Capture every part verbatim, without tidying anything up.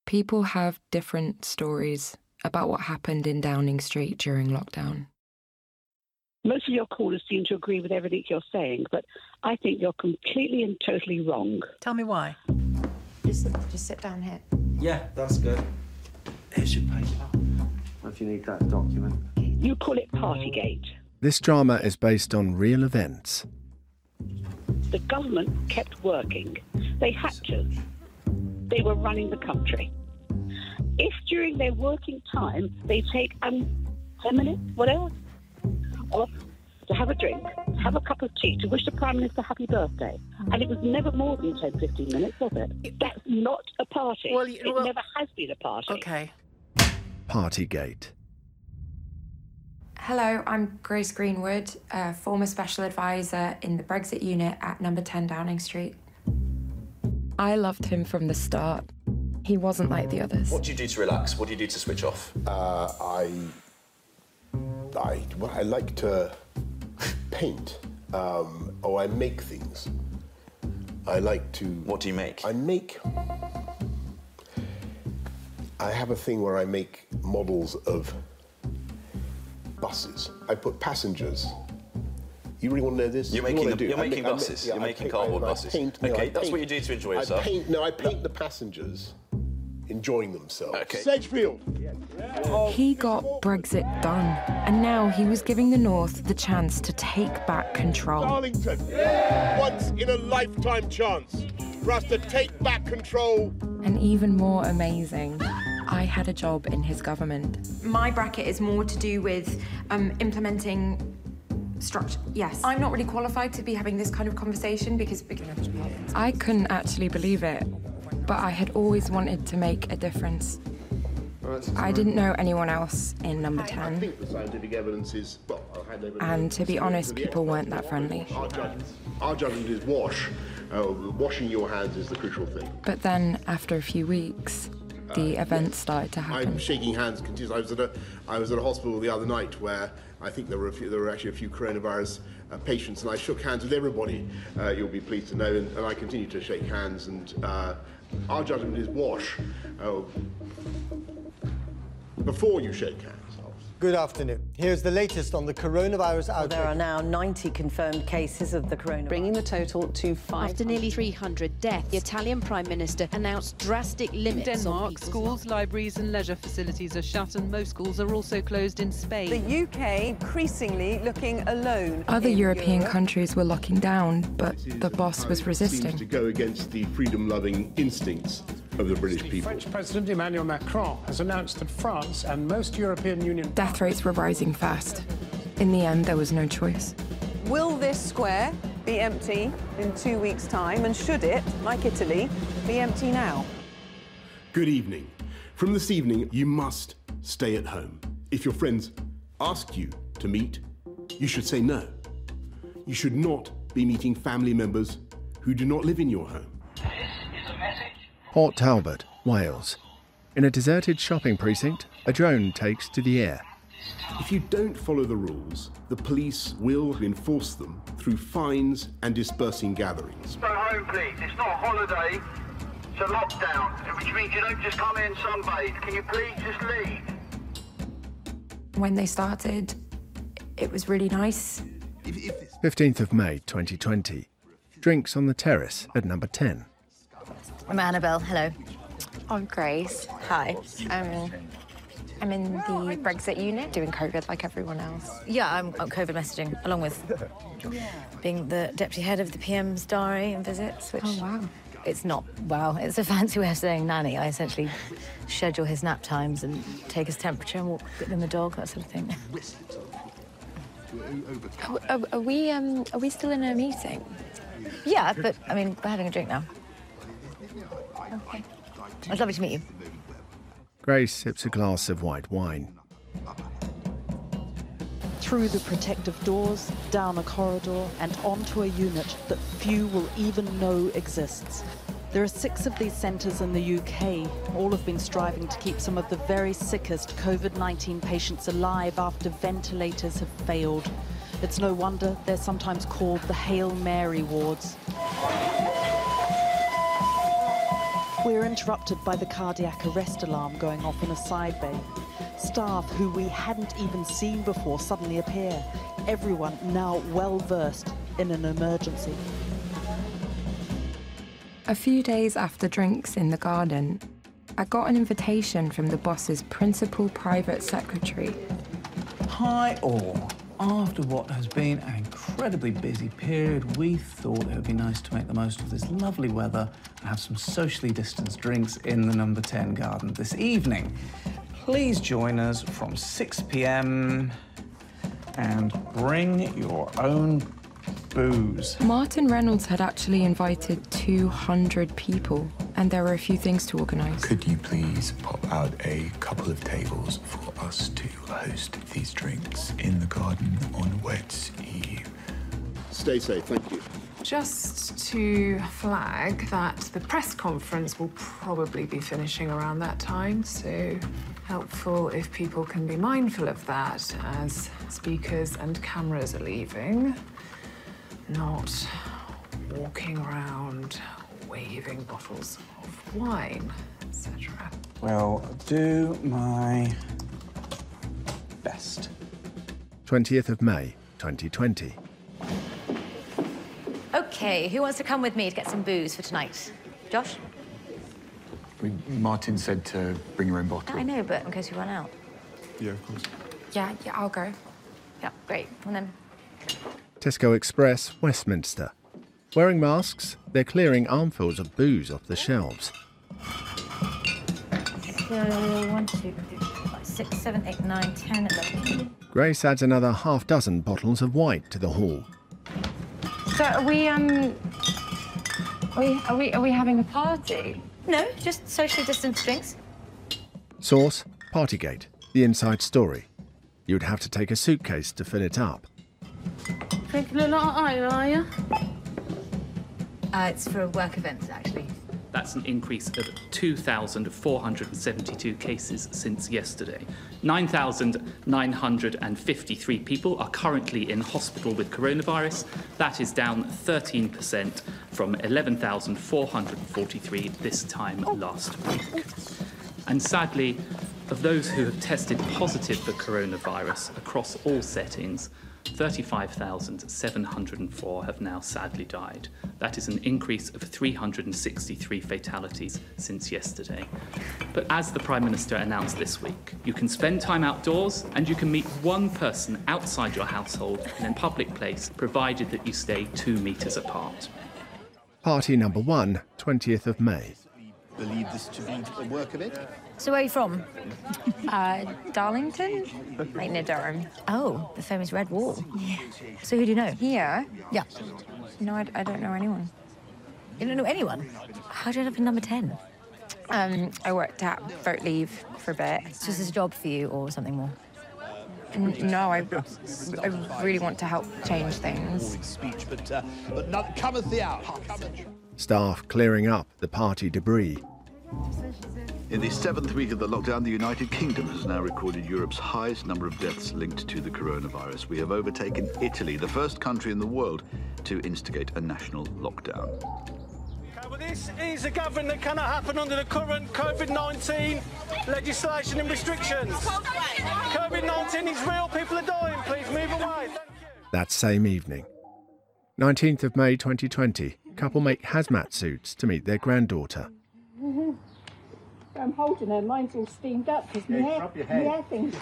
People have different stories about what happened in Downing Street during lockdown. Most of your callers seem to agree with everything you're saying, but I think you're completely and totally wrong. Tell me why. Just, just sit down here. Yeah, that's good. Here's your paper. If you need that document. You call it Partygate. This drama is based on real events. The government kept working. They had to. They were running the country. If during their working time they take um, ten minutes, whatever, off to have a drink, have a cup of tea, to wish the Prime Minister happy birthday, and it was never more than ten, fifteen minutes, was it? That's not a party. Well, you, it well, never has been a party. Okay. Partygate. Hello, I'm Grace Greenwood, a former special advisor in the Brexit unit at number ten Downing Street. I loved him from the start. He wasn't like the others. What do you do to relax? What do you do to switch off? Uh, I, I, well, I like to paint, um, or I make things. I like to... What do you make? I make... I have a thing where I make models of buses. I put passengers. You really want to know this? You're You making, wanna the, do- you're I making make- I buses. make- yeah, you're I making paint- cardboard I- I buses. paint- no, okay, I that's paint- what you do to enjoy I yourself. paint, no, I paint the passengers enjoying themselves. Okay. Sedgefield. He got Brexit done, and now he was giving the North the chance to take back control. Darlington, once in a lifetime chance for us to take back control. And even more amazing, I had a job in his government. My bracket is more to do with um, implementing structure. Yes. I'm not really qualified to be having this kind of conversation because... I couldn't actually believe it, but I had always wanted to make a difference. I didn't know anyone else in number I ten. think the scientific evidence is, well, I'll hand over And to be honest, to the people experts. weren't that friendly. Our judgment, our judgment is wash. Uh, washing your hands is the crucial thing. But then, after a few weeks, the events started to happen. I'm shaking hands continuously. I was at a, I was at a hospital the other night where I think there were a few, there were actually a few coronavirus uh, patients, and I shook hands with everybody. Uh, you'll be pleased to know, and, and I continue to shake hands. And uh, our judgment is wash uh, before you shake hands. Good afternoon. Here's the latest on the coronavirus well, outbreak. There are now ninety confirmed cases of the coronavirus, bringing the total to five. After nearly three hundred deaths, the Italian Prime Minister announced drastic limits. In Denmark, schools, libraries and leisure facilities are shut, and most schools are also closed in Spain. The U K increasingly looking alone. Other European Europe. countries were locking down, but the boss was resisting. Seems to go against the freedom-loving instincts of the British people. French President Emmanuel Macron has announced that France and most European Union... Death rates were rising fast. In the end, there was no choice. Will this square be empty in two weeks' time? And should it, like Italy, be empty now? Good evening. From this evening, you must stay at home. If your friends ask you to meet, you should say no. You should not be meeting family members who do not live in your home. Port Talbot, Wales. In a deserted shopping precinct, a drone takes to the air. If you don't follow the rules, the police will enforce them through fines and dispersing gatherings. Go home, please. It's not a holiday, it's a lockdown, which means you don't just come in and sunbathe. Can you please just leave? When they started, it was really nice. fifteenth of May twenty twenty. Drinks on the terrace at number ten. I'm Annabelle, hello. I'm Grace. Hi. Um, I'm in the Brexit unit, doing COVID like everyone else. Yeah, I'm, I'm COVID messaging, along with being the deputy head of the P M's diary and visits, which... Oh, wow. It's not, wow, it's a fancy way of saying nanny. I essentially schedule his nap times and take his temperature and walk with him the dog, that sort of thing. Are, are, are we, um, are we still in a meeting? Yeah, but, I mean, we're having a drink now. Okay. It's lovely to meet you. Grace sips a glass of white wine. Through the protective doors, down a corridor and onto a unit that few will even know exists. There are six of these centres in the U K. All have been striving to keep some of the very sickest COVID nineteen patients alive after ventilators have failed. It's no wonder they're sometimes called the Hail Mary wards. We're interrupted by the cardiac arrest alarm going off in a side bay. Staff who we hadn't even seen before suddenly appear. Everyone now well versed in an emergency. A few days after drinks in the garden, I got an invitation from the boss's principal private secretary. Hi all. After what has been an incredibly busy period, we thought it would be nice to make the most of this lovely weather and have some socially distanced drinks in the number ten garden this evening. Please join us from six p m and bring your own booze. Martin Reynolds had actually invited two hundred people, and there were a few things to organise. Could you please pop out a couple of tables for us to host these drinks in the garden on Weds Eve? Stay safe, thank you. Just to flag that the press conference will probably be finishing around that time, so helpful if people can be mindful of that as speakers and cameras are leaving. Not walking around waving bottles of wine, et cetera. Well, do my best. twentieth of May, twenty twenty. OK, who wants to come with me to get some booze for tonight? Josh? I mean, Martin said to bring your own bottle. I know, but in case we run out. Yeah, of course. Yeah, yeah, I'll go. Yeah, great. And then... Tesco Express, Westminster. Wearing masks, they're clearing armfuls of booze off the shelves. So, one, two, three, four, five, six, seven, eight, nine, ten, eleven. Grace adds another half dozen bottles of white to the haul. So are we, um... Are we, are we, are we having a party? No, just socially distanced drinks. Source, Partygate, the inside story. You'd have to take a suitcase to fill it up. Drinking a lot of iron, are you? Uh, it's for a work event, actually. That's an increase of two thousand four hundred seventy-two cases since yesterday. nine thousand nine hundred fifty-three people are currently in hospital with coronavirus. That is down thirteen percent from eleven thousand four hundred forty-three this time last week. And sadly, of those who have tested positive for coronavirus across all settings, thirty-five thousand seven hundred four have now sadly died. That is an increase of three hundred sixty-three fatalities since yesterday. But as the Prime Minister announced this week, you can spend time outdoors and you can meet one person outside your household in a public place, provided that you stay two metres apart. Party number one, twentieth of May. Believe this to be a work of it? So where are you from? Uh, Darlington? Like near Durham. Oh, the famous Red Wall. Yeah. So who do you know? Here? Yeah. No, I, I don't know anyone. You don't know anyone? How did you end up in number ten? Um, I worked at Vote Leave for a bit. So is this a job for you or something more? N no, I, I really want to help change things. Speech, but, uh, but none cometh the hour. Staff clearing up the party debris. In the seventh week of the lockdown, the United Kingdom has now recorded Europe's highest number of deaths linked to the coronavirus. We have overtaken Italy, the first country in the world to instigate a national lockdown. Okay, well, this is a government that cannot happen under the current COVID nineteen legislation and restrictions. COVID nineteen is real, people are dying, please move away. Thank you. That same evening. nineteenth of May twenty twenty, couple make hazmat suits to meet their granddaughter. I'm holding her, mine's all steamed up because my Yeah, hair, rub your my head. hair thing's...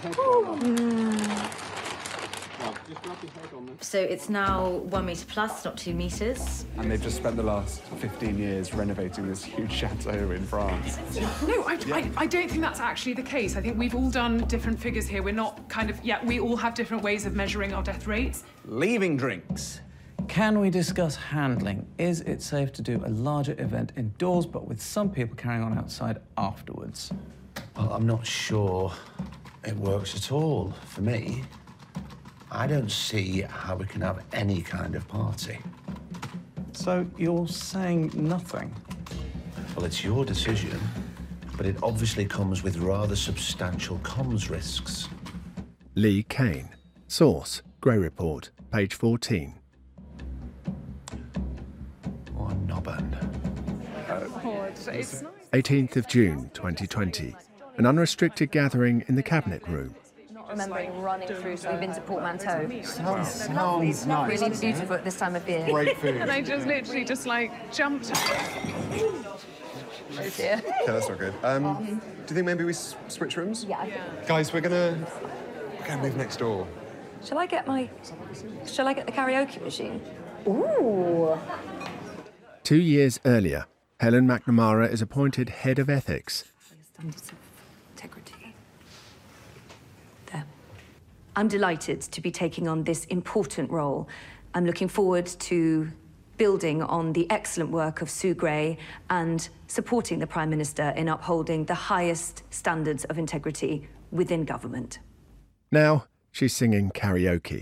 So it's now one metre plus, not two metres. And they've just spent the last fifteen years renovating this huge chateau in France. No, I, I, I don't think that's actually the case. I think we've all done different figures here. We're not kind of, yeah, we all have different ways of measuring our death rates. Leaving drinks. Can we discuss handling? Is it safe to do a larger event indoors, but with some people carrying on outside afterwards? Well, I'm not sure it works at all for me. I don't see how we can have any kind of party. So you're saying nothing? Well, it's your decision, but it obviously comes with rather substantial comms risks. Lee Kane. Source, Grey Report, page fourteen. Or knobband. Oh, it's, it's nice. eighteenth of June twenty twenty. An unrestricted gathering in the Cabinet Room. Remembering running through, so we've been to Portmanteau. Sounds, sounds nice. Really beautiful at this time of year. Great food. And I just literally just like jumped. Oh dear. Okay, that's not good. Um, do you think maybe we s switch rooms? Yeah. Guys, we're gonna we're gonna move next door. Shall I get my... Shall I get the karaoke machine? Ooh. Two years earlier, Helen McNamara is appointed head of ethics. Standards of integrity. There. I'm delighted to be taking on this important role. I'm looking forward to building on the excellent work of Sue Gray and supporting the Prime Minister in upholding the highest standards of integrity within government. Now she's singing karaoke.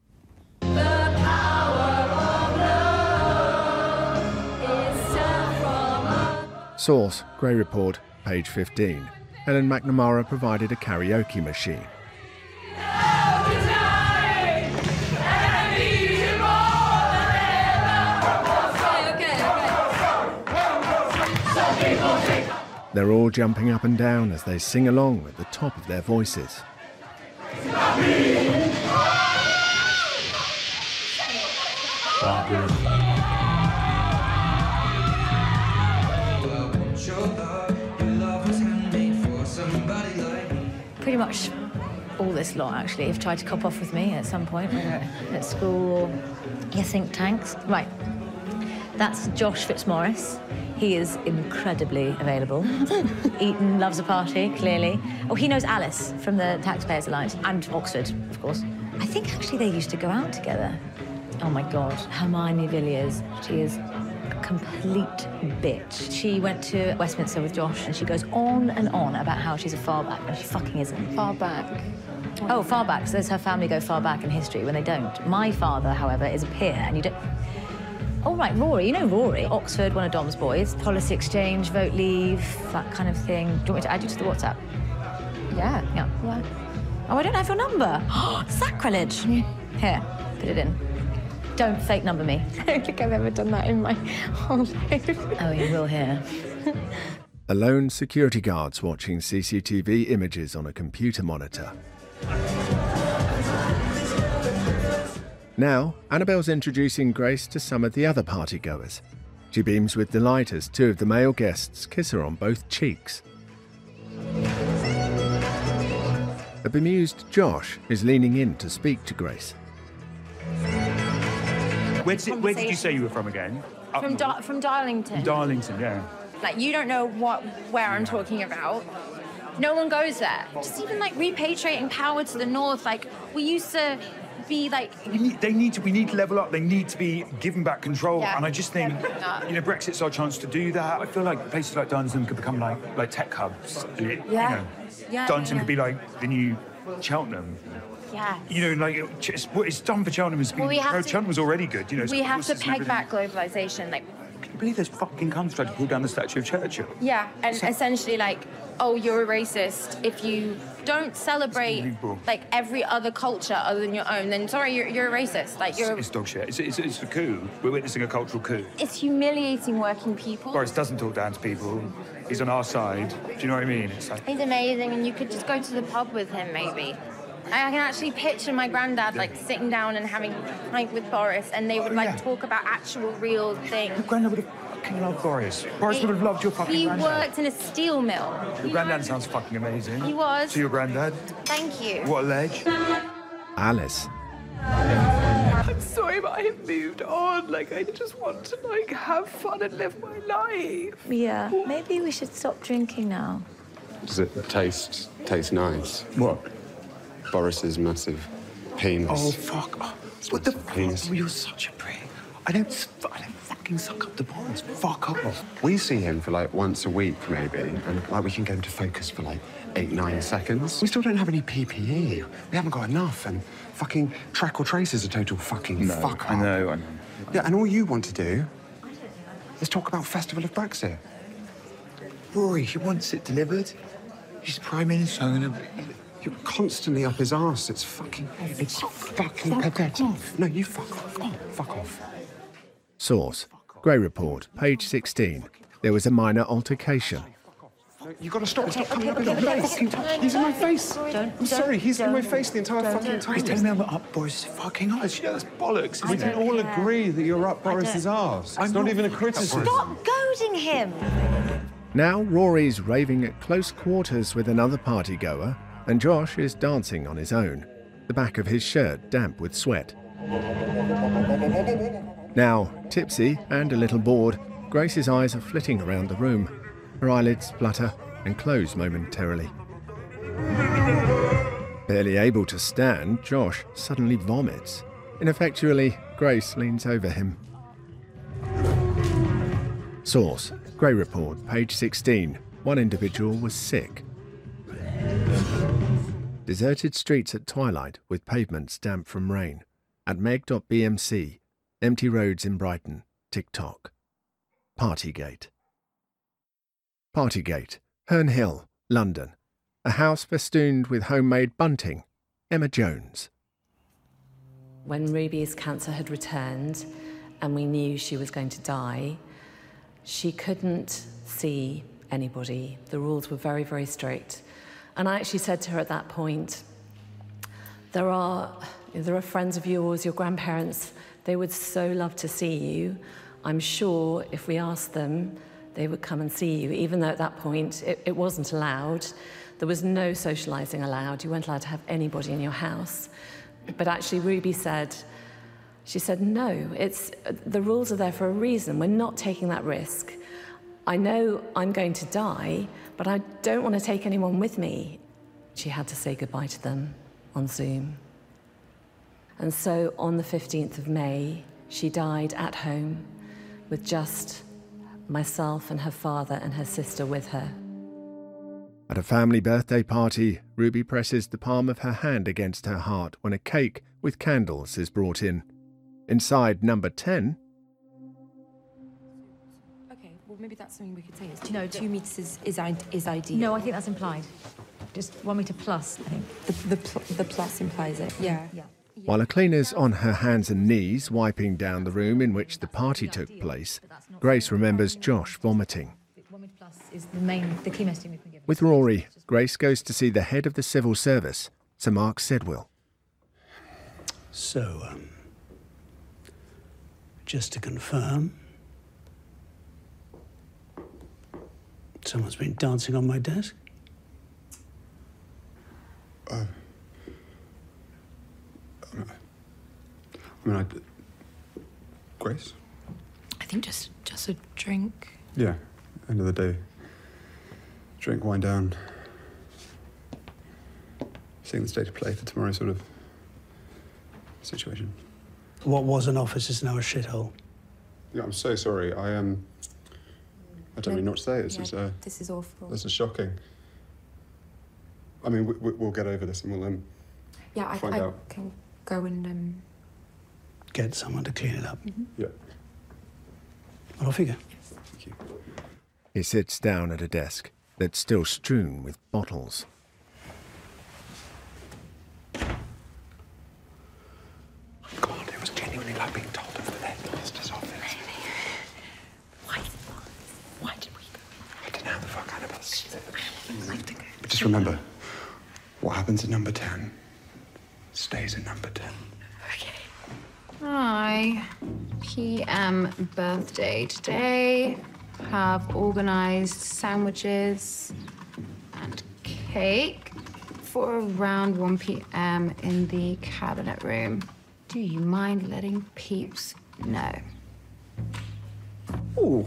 Source, Grey Report, page fifteen. Helen McNamara provided a karaoke machine. They're all jumping up and down as they sing along at the top of their voices. Pretty much all this lot, actually, have tried to cop off with me at some point, whether at school or your think tanks. Right. That's Josh Fitzmaurice. He is incredibly available. Eton loves a party, clearly. Oh, he knows Alice from the Taxpayers Alliance, and Oxford, of course. I think, actually, they used to go out together. Oh, my God. Hermione Villiers. She is a complete bitch. She went to Westminster with Josh, and she goes on and on about how she's a far back, and she fucking isn't. Far back. Oh, far back. So does her family go far back in history when they don't? My father, however, is a peer, and you don't... Oh, right, Rory. You know Rory. Oxford, one of Dom's boys. Policy exchange, vote leave, that kind of thing. Do you want me to add you to the WhatsApp? Yeah. Yeah. Yeah. Oh, I don't have your number. Sacrilege. Here, put it in. Don't fake number me. I don't think I've ever done that in my whole life. Oh, you will here. Alone security guards watching C C T V images on a computer monitor. Now, Annabelle's introducing Grace to some of the other partygoers. She beams with delight as two of the male guests kiss her on both cheeks. A bemused Josh is leaning in to speak to Grace. Where did, it, where did you say you were from again? From, Dar from Darlington. Darlington, yeah. Like, you don't know what where I'm talking about. No one goes there. Just even, like, repatriating power to the north. Like, we used to be, like... We need, they need to, we need to level up. They need to be given back control. Yeah. And I just think, Yeah. you know, Brexit's our chance to do that. I feel like places like Darlington could become, like, like tech hubs. And it, Yeah. You know, Yeah, Darlington yeah, could be, like, the new Cheltenham. Yeah. You know, like, it, it's, what it's done for Cheltenham has been... Well, we have oh, to- Cheltenham was already good, you know. We have to it's peg everything. back globalisation. Like, Can you believe those fucking cunts tried to pull down the statue of Churchill? yeah, and So- essentially, like, oh, you're a racist if you don't celebrate, unbelievable. like, every other culture other than your own, then sorry, you're, you're a racist. Like, you're... It's dog shit. It's, it's, it's a coup. We're witnessing a cultural coup. It's humiliating working people. Boris doesn't talk down to people. He's on our side. Do you know what I mean? It's like... He's amazing, and you could just go to the pub with him, maybe. I can actually picture my granddad, like, sitting down and having a pint with Boris, and they would, like, yeah. talk about actual, real things. Your granddad would have fucking loved Boris. Boris He- would have loved your fucking He granddad. worked in a steel mill. Your granddad sounds fucking amazing. He was. To your granddad. Thank you. What a ledge. Alice. I'm sorry, but I have moved on. Like, I just want to, like, have fun and live my life. Yeah, maybe we should stop drinking now. Does it taste taste nice? What? Boris's massive penis. Oh, fuck. Oh, what the penis. fuck? You're such a prick. I don't, I don't fucking suck up to Boris. Fuck off. We see him for like once a week, maybe, and like we can get him to focus for like eight, nine seconds. We still don't have any P P E. We haven't got enough, and fucking track or trace is a total fucking No, fuck up. I know, I know. Yeah, and all you want to do is talk about Festival of Brexit. Rory, he wants it delivered. He's Prime Minister. I'm gonna... You're constantly up his arse. It's fucking, it's fucking pathetic. No, you fuck off. Fuck off. Source, Grey Report, page sixteen. There was a minor altercation. You gotta stop. Okay, Stop okay, coming okay, up in my okay, fucking okay. time. He's in my face. Don't, I'm don't, sorry. He's in my don't, face the entire don't, fucking don't. time. He's telling me I'm up Boris's fucking arse. Yeah, that's bollocks. We isn't can it? all care. agree that you're up Boris's arse. It's not even a criticism. Stop goading him! Now Rory's raving at close quarters with another partygoer, and Josh is dancing on his own, the back of his shirt damp with sweat. Now, tipsy and a little bored, Grace's eyes are flitting around the room. Her eyelids flutter and close momentarily. Barely able to stand, Josh suddenly vomits. Ineffectually, Grace leans over him. Source: Grey Report, page sixteen. One individual was sick. Deserted streets at twilight with pavements damp from rain. At meg dot b m c. Empty roads in Brighton. TikTok. Partygate. Partygate, Herne Hill, London. A house festooned with homemade bunting. Emma Jones. When Ruby's cancer had returned and we knew she was going to die, she couldn't see anybody. The rules were very, very strict. And I actually said to her at that point, there are, there are friends of yours, your grandparents, they would so love to see you. I'm sure if we asked them, they would come and see you, even though at that point it, it wasn't allowed. There was no socialising allowed. You weren't allowed to have anybody in your house. But actually Ruby said, she said, no, it's, the rules are there for a reason. We're not taking that risk. I know I'm going to die, but I don't want to take anyone with me. She had to say goodbye to them on Zoom. And so on the fifteenth of May, she died at home with just myself and her father and her sister with her. At a family birthday party, Ruby presses the palm of her hand against her heart when a cake with candles is brought in. Inside number ten... Okay, well maybe that's something we could say. Is two, no, two metres is, is, is ideal. No, I think that's implied. Just one metre plus, I think. The, the, pl the plus implies it, yeah. Yeah. While a cleaner's on her hands and knees wiping down the room in which the party took place, Grace remembers Josh vomiting. One metre plus is the main, the key messaging we can give. With Rory, Grace goes to see the head of the civil service, Sir Mark Sedwill. So, um, just to confirm, someone's been dancing on my desk? Uh, I mean, I... Grace? I think just, just a drink. Yeah, end of the day. Drink, wind down. Seeing the state of play for tomorrow's sort of situation. What was an office is now a shithole. Yeah, I'm so sorry. I um, I don't really know what to say. This yeah, is uh, this is awful. This is shocking. I mean, we, we, we'll get over this and we'll um. Yeah, I, find I out. can go and um. Get someone to clean it up. Mm-hmm. Yeah. Well, off you go. Thank you. He sits down at a desk that's still strewn with bottles. God, it was genuinely like being told of the headmaster's office. Why? Why did we go? I don't know how the fuck out of us. But just remember, what happens at number ten stays at number ten. Hi. P M birthday today. Have organised sandwiches and cake for around one p m in the cabinet room. Do you mind letting peeps know? Ooh.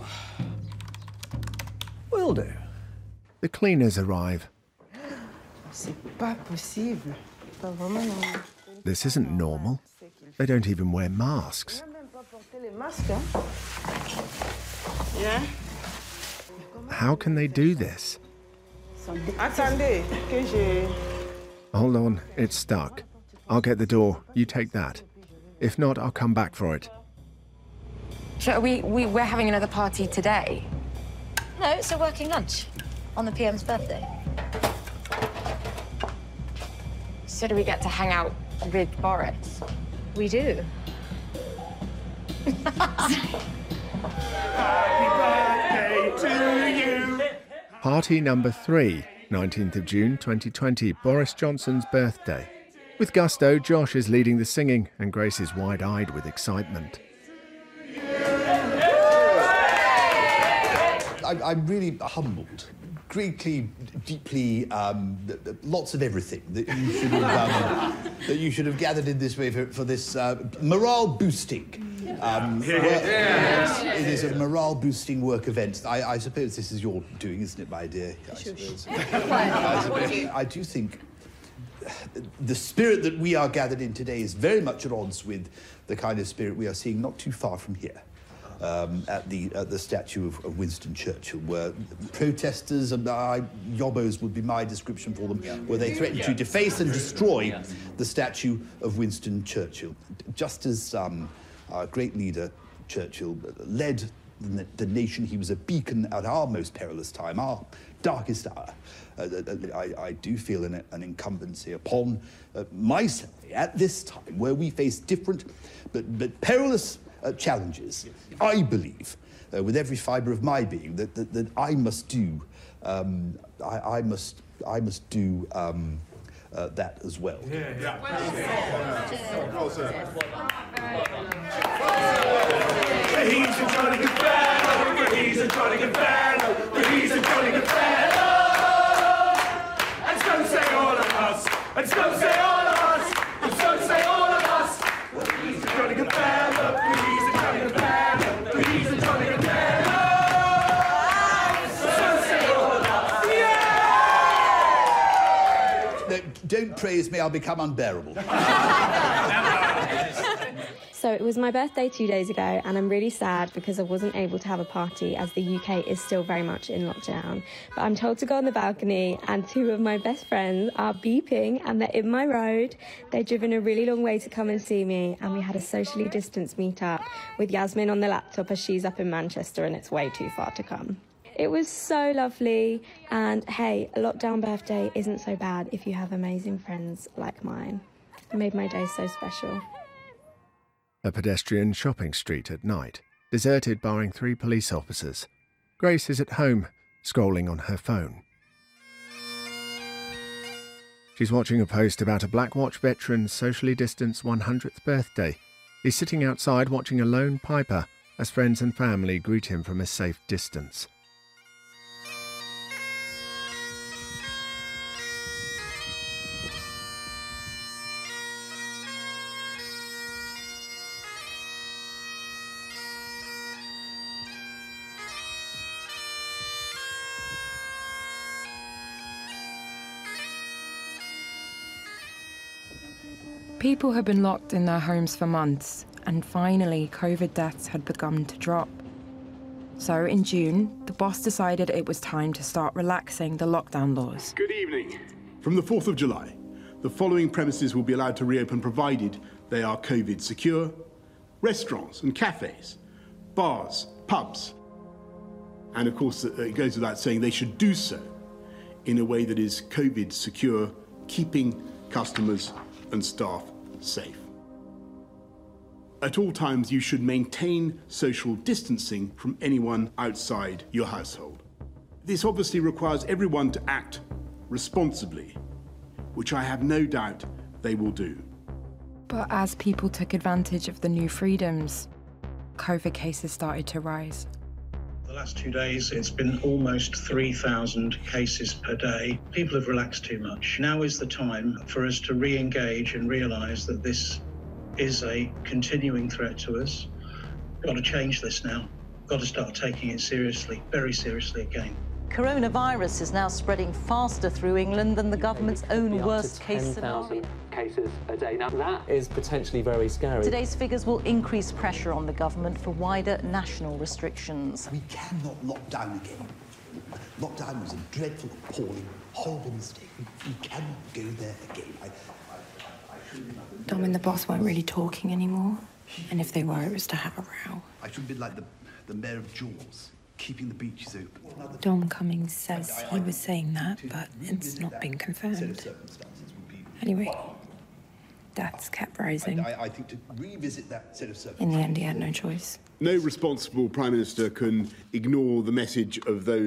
Will do. The cleaners arrive. C'est pas possible. Pas vraiment normal. This isn't normal. They don't even wear masks. Yeah? How can they do this? Attendez, que je... Hold on, it's stuck. I'll get the door, you take that. If not, I'll come back for it. So are we, we, we're having another party today? No, it's a working lunch on the P M's birthday. So do we get to hang out with Boris? We do. Happy birthday to you. Party number three, nineteenth of June twenty twenty, Boris Johnson's birthday. With gusto, Josh is leading the singing and Grace is wide-eyed with excitement. I, I'm really humbled, greatly, deeply, um, lots of everything that you should have, um, that you should have gathered in this way for, for this uh, morale boosting. Um, Yeah. work, Yeah. yes, it is a morale boosting work event. I, I suppose this is your doing, isn't it, my dear? I suppose. I, suppose. I do think the spirit that we are gathered in today is very much at odds with the kind of spirit we are seeing not too far from here. Um, at the at the statue of, of Winston Churchill, where protesters and uh, yobbos would be my description for them, where they threatened to deface and destroy the statue of Winston Churchill. Just as um, our great leader Churchill led the, the nation, he was a beacon at our most perilous time, our darkest hour. Uh, I, I do feel an, an incumbency upon uh, myself at this time, where we face different but, but perilous Uh, challenges. I believe, uh, with every fibre of my being, that that, that I must do, um, I, I must, I must do um, uh, that as well. Yeah, yeah. He's a jolly good fellow, he's a jolly good fellow, he's a jolly good fellow. And so say all of us, and so say all of us, and so say all of us. He's a jolly good fellow, he's a jolly good fellow, he's a jolly good fellow. So say all of us. Yeah! No, don't praise me, I'll become unbearable. So it was my birthday two days ago and I'm really sad because I wasn't able to have a party as the U K is still very much in lockdown. But I'm told to go on the balcony and two of my best friends are beeping and they're in my road. They've driven a really long way to come and see me and we had a socially distanced meet-up with Yasmin on the laptop as she's up in Manchester and it's way too far to come. It was so lovely and hey, a lockdown birthday isn't so bad if you have amazing friends like mine. It made my day so special. A pedestrian shopping street at night, deserted barring three police officers. Grace is at home, scrolling on her phone. She's watching a post about a Black Watch veteran's socially distanced one hundredth birthday. He's sitting outside watching a lone piper as friends and family greet him from a safe distance. People had been locked in their homes for months, and finally COVID deaths had begun to drop. So in June, the boss decided it was time to start relaxing the lockdown laws. Good evening. From the fourth of July, the following premises will be allowed to reopen provided they are COVID secure: restaurants and cafes, bars, pubs. And of course, it goes without saying they should do so in a way that is COVID secure, keeping customers and staff safe. At all times, you should maintain social distancing from anyone outside your household. This obviously requires everyone to act responsibly, which I have no doubt they will do. But as people took advantage of the new freedoms, COVID cases started to rise. The last two days, it's been almost three thousand cases per day. People have relaxed too much. Now is the time for us to re-engage and realise that this is a continuing threat to us. We've got to change this now. We've got to start taking it seriously, very seriously again. Coronavirus is now spreading faster through England than the government's own worst case scenario. Cases a day. Now that is potentially very scary. Today's figures will increase pressure on the government for wider national restrictions. We cannot lock down again. Lockdown was a dreadful, appalling, horrible mistake. We, we cannot go there again. I, I, I shouldn't Dom and the boss weren't really talking anymore, and if they were, it was to have a row. I should be like the, the mayor of Jaws, keeping the beaches open. Dom Cummings says he was saying that, but it's not been confirmed. Anyway, deaths kept rising. I, I think to revisit that set of circumstances. In the end, he had no choice. No responsible Prime Minister can ignore the message of those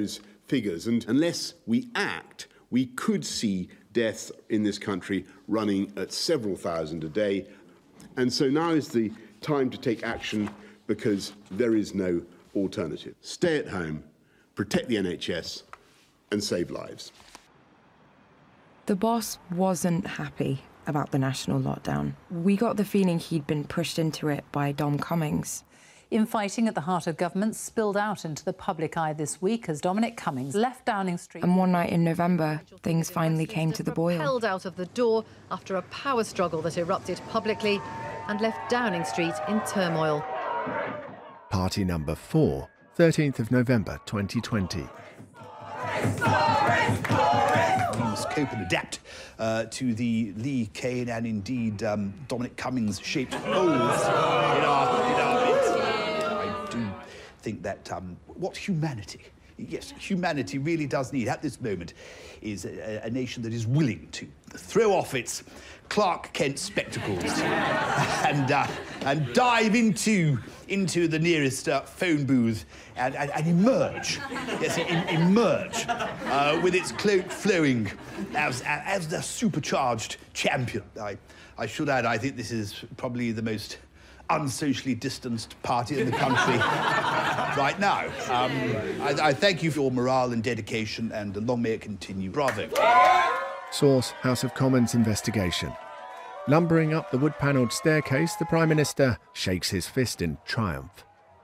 figures. And unless we act, we could see deaths in this country running at several thousand a day. And so now is the time to take action, because there is no alternative. Stay at home, protect the N H S, and save lives. The boss wasn't happy about the national lockdown. We got the feeling he'd been pushed into it by Dom Cummings. Infighting at the heart of government spilled out into the public eye this week as Dominic Cummings left Downing Street. And one night in November, things finally came to the boil. Held out of the door after a power struggle that erupted publicly and left Downing Street in turmoil. Party number four, thirteenth of November twenty twenty. We must cope and adapt uh, to the Lee Kane and indeed um, Dominic Cummings-shaped holes in our, in our midst. I do think that um, what humanity, yes, humanity really does need at this moment is a, a nation that is willing to throw off its Clark Kent spectacles and uh, and dive into into the nearest uh, phone booth and, and, and emerge, yes, em emerge uh, with its cloak flowing as as the supercharged champion. I I should add, I think this is probably the most unsocially distanced party in the country right now. Um, I, I thank you for your morale and dedication, and long may it continue. Bravo. Source: House of Commons investigation. Lumbering up the wood-panelled staircase, the Prime Minister shakes his fist in triumph.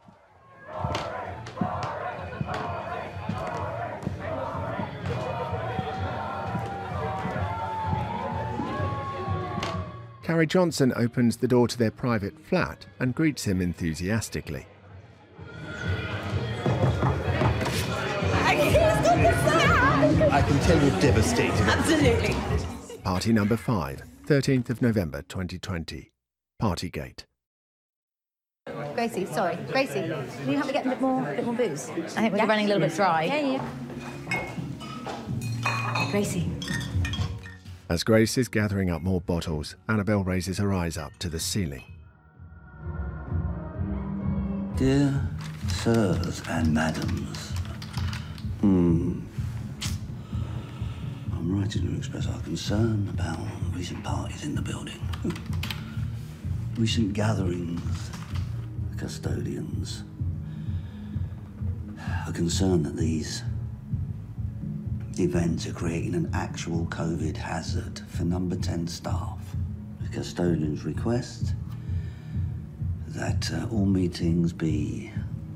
Carrie Johnson opens the door to their private flat and greets him enthusiastically. I can tell you're devastated. Absolutely. Party number five, thirteenth of November twenty twenty. Partygate. Gracie, sorry. Gracie, can you help me get a bit more, bit more booze? I think we're Yeah. running a little bit dry. Yeah, yeah. Gracie. As Grace is gathering up more bottles, Annabelle raises her eyes up to the ceiling. Dear sirs and madams, hmm. I'm writing to express our concern about recent parties in the building. Recent gatherings, custodians. A concern that these events are creating an actual COVID hazard for number ten staff. The custodians request that uh, all meetings be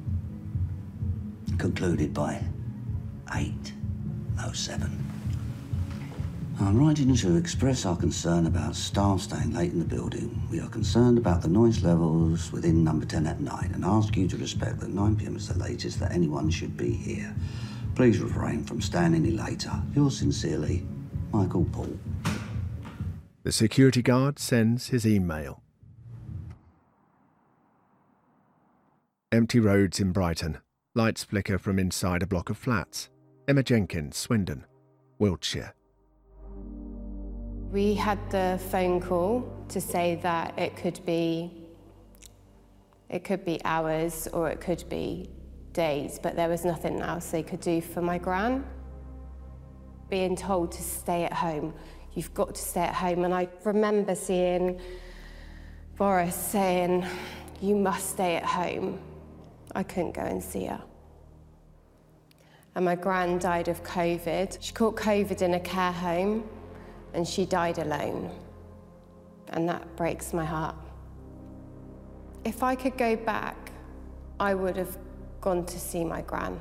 concluded by eight oh seven. I'm writing to express our concern about staff staying late in the building. We are concerned about the noise levels within number ten at night and ask you to respect that nine p m is the latest that anyone should be here. Please refrain from staying any later. Yours sincerely, Michael Paul. The security guard sends his email. Empty roads in Brighton. Lights flicker from inside a block of flats. Emma Jenkins, Swindon, Wiltshire. We had the phone call to say that it could be, it could be hours or it could be days, but there was nothing else they could do for my gran. Being told to stay at home, you've got to stay at home. And I remember seeing Boris saying, you must stay at home. I couldn't go and see her. And my gran died of COVID. She caught COVID in a care home and she died alone. And that breaks my heart. If I could go back, I would have gone to see my gran.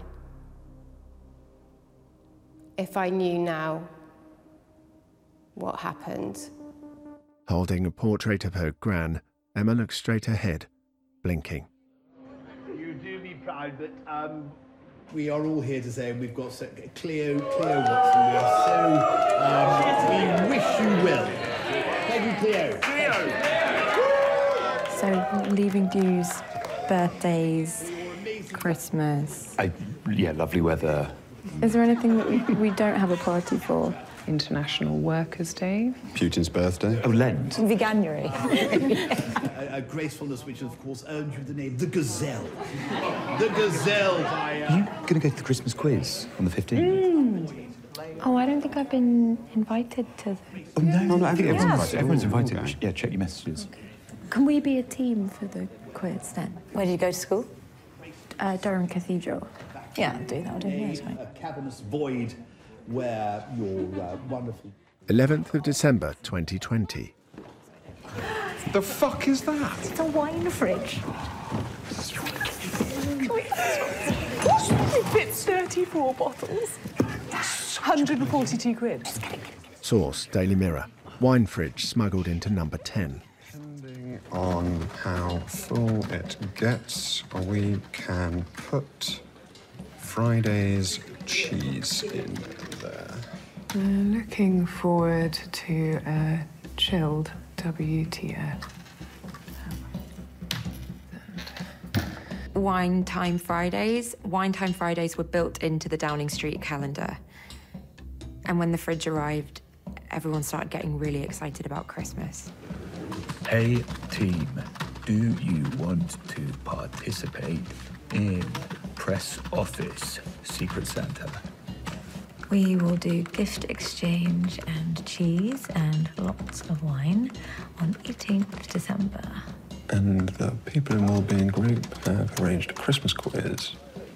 If I knew now what happened. Holding a portrait of her gran, Emma looks straight ahead, blinking. You do be proud, but um, we are all here to say we've got so, Cleo, Cleo Watson. We are so, um, we wish you well. Thank you, Cleo. Cleo! So, leaving dues, birthdays, Christmas. I, yeah, lovely weather. Is there anything that we, we don't have a party for? International Workers' Day. Putin's birthday. Oh, Lent. Veganuary. a, a gracefulness which, of course, earned you the name the Gazelle. The Gazelle. By, uh... Are you going to go to the Christmas quiz on the fifteenth? Mm. Oh, I don't think I've been invited to the... Oh, no, no, no I think Yeah. everyone's invited. Everyone's Ooh, invited. okay. Yeah, check your messages. Can we be a team for the quiz then? Where do you go to school? Uh, Durham Cathedral. Yeah, I'll do that. I'll do it. Yeah, it's fine. A cavernous void where your uh, wonderful... eleventh of December twenty twenty. The fuck is that? It's a wine fridge. It fits thirty-four bottles. one hundred forty-two quid. Source, Daily Mirror. Wine fridge smuggled into number ten. Depending on how full it gets, we can put Friday's cheese in there. Uh, looking forward to a chilled W T F. Wine Time Fridays. Wine Time Fridays were built into the Downing Street calendar. And when the fridge arrived, everyone started getting really excited about Christmas. Hey, team, do you want to participate in Press Office Secret Santa? We will do gift exchange and cheese and lots of wine on eighteenth of December. And the People in Wellbeing group have arranged a Christmas quiz.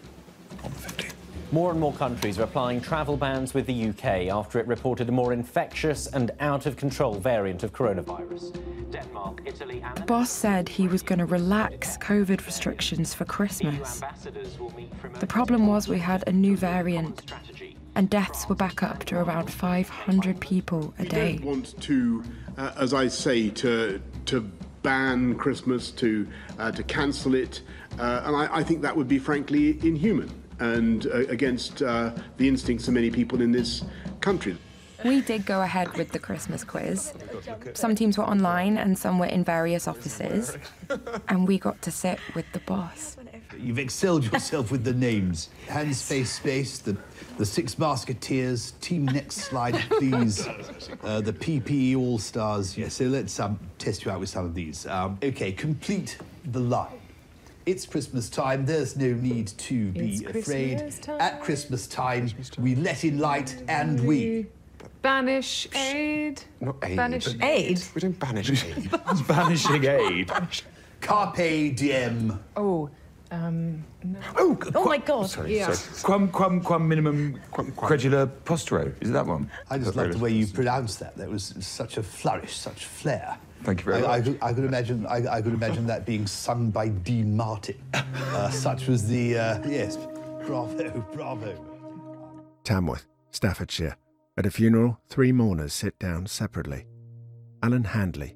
More and more countries are applying travel bans with the U K after it reported a more infectious and out-of-control variant of coronavirus. Denmark, Italy and... The boss said he was going to relax COVID restrictions for Christmas. The problem was we had a new variant, and deaths were back up to around five hundred people a day. We don't want to, uh, as I say, to to ban Christmas, to uh, to cancel it, uh, and I, I think that would be frankly inhuman and uh, against uh, the instincts of many people in this country. We did go ahead with the Christmas quiz. Some teams were online and some were in various offices, and we got to sit with the boss. You've excelled yourself with the names. Hands, face, space, the, the Six Musketeers, team next slide, please. Uh, the P P E All-Stars. Yeah, so let's um, test you out with some of these. Um, OK, complete the line. It's Christmas time, there's no need to be It's afraid. Christmas time. At Christmas time, we let in light and we... Banish aid. Not aid. Banish but- aid. We don't banish aid. Banishing aid. Carpe diem. Oh, um, no. Oh, Oh my God. Sorry, Yeah. sorry. Quam, quam, quam minimum credula postero. Is it that one? I just love the way you pronounced that. That was such a flourish, such flair. Thank you very I, I, much. could, I could imagine. I, I could imagine that being sung by Dean Martin. Uh, such was the uh, yes. Bravo, bravo. Tamworth, Staffordshire. At a funeral, three mourners sit down separately. Alan Handley.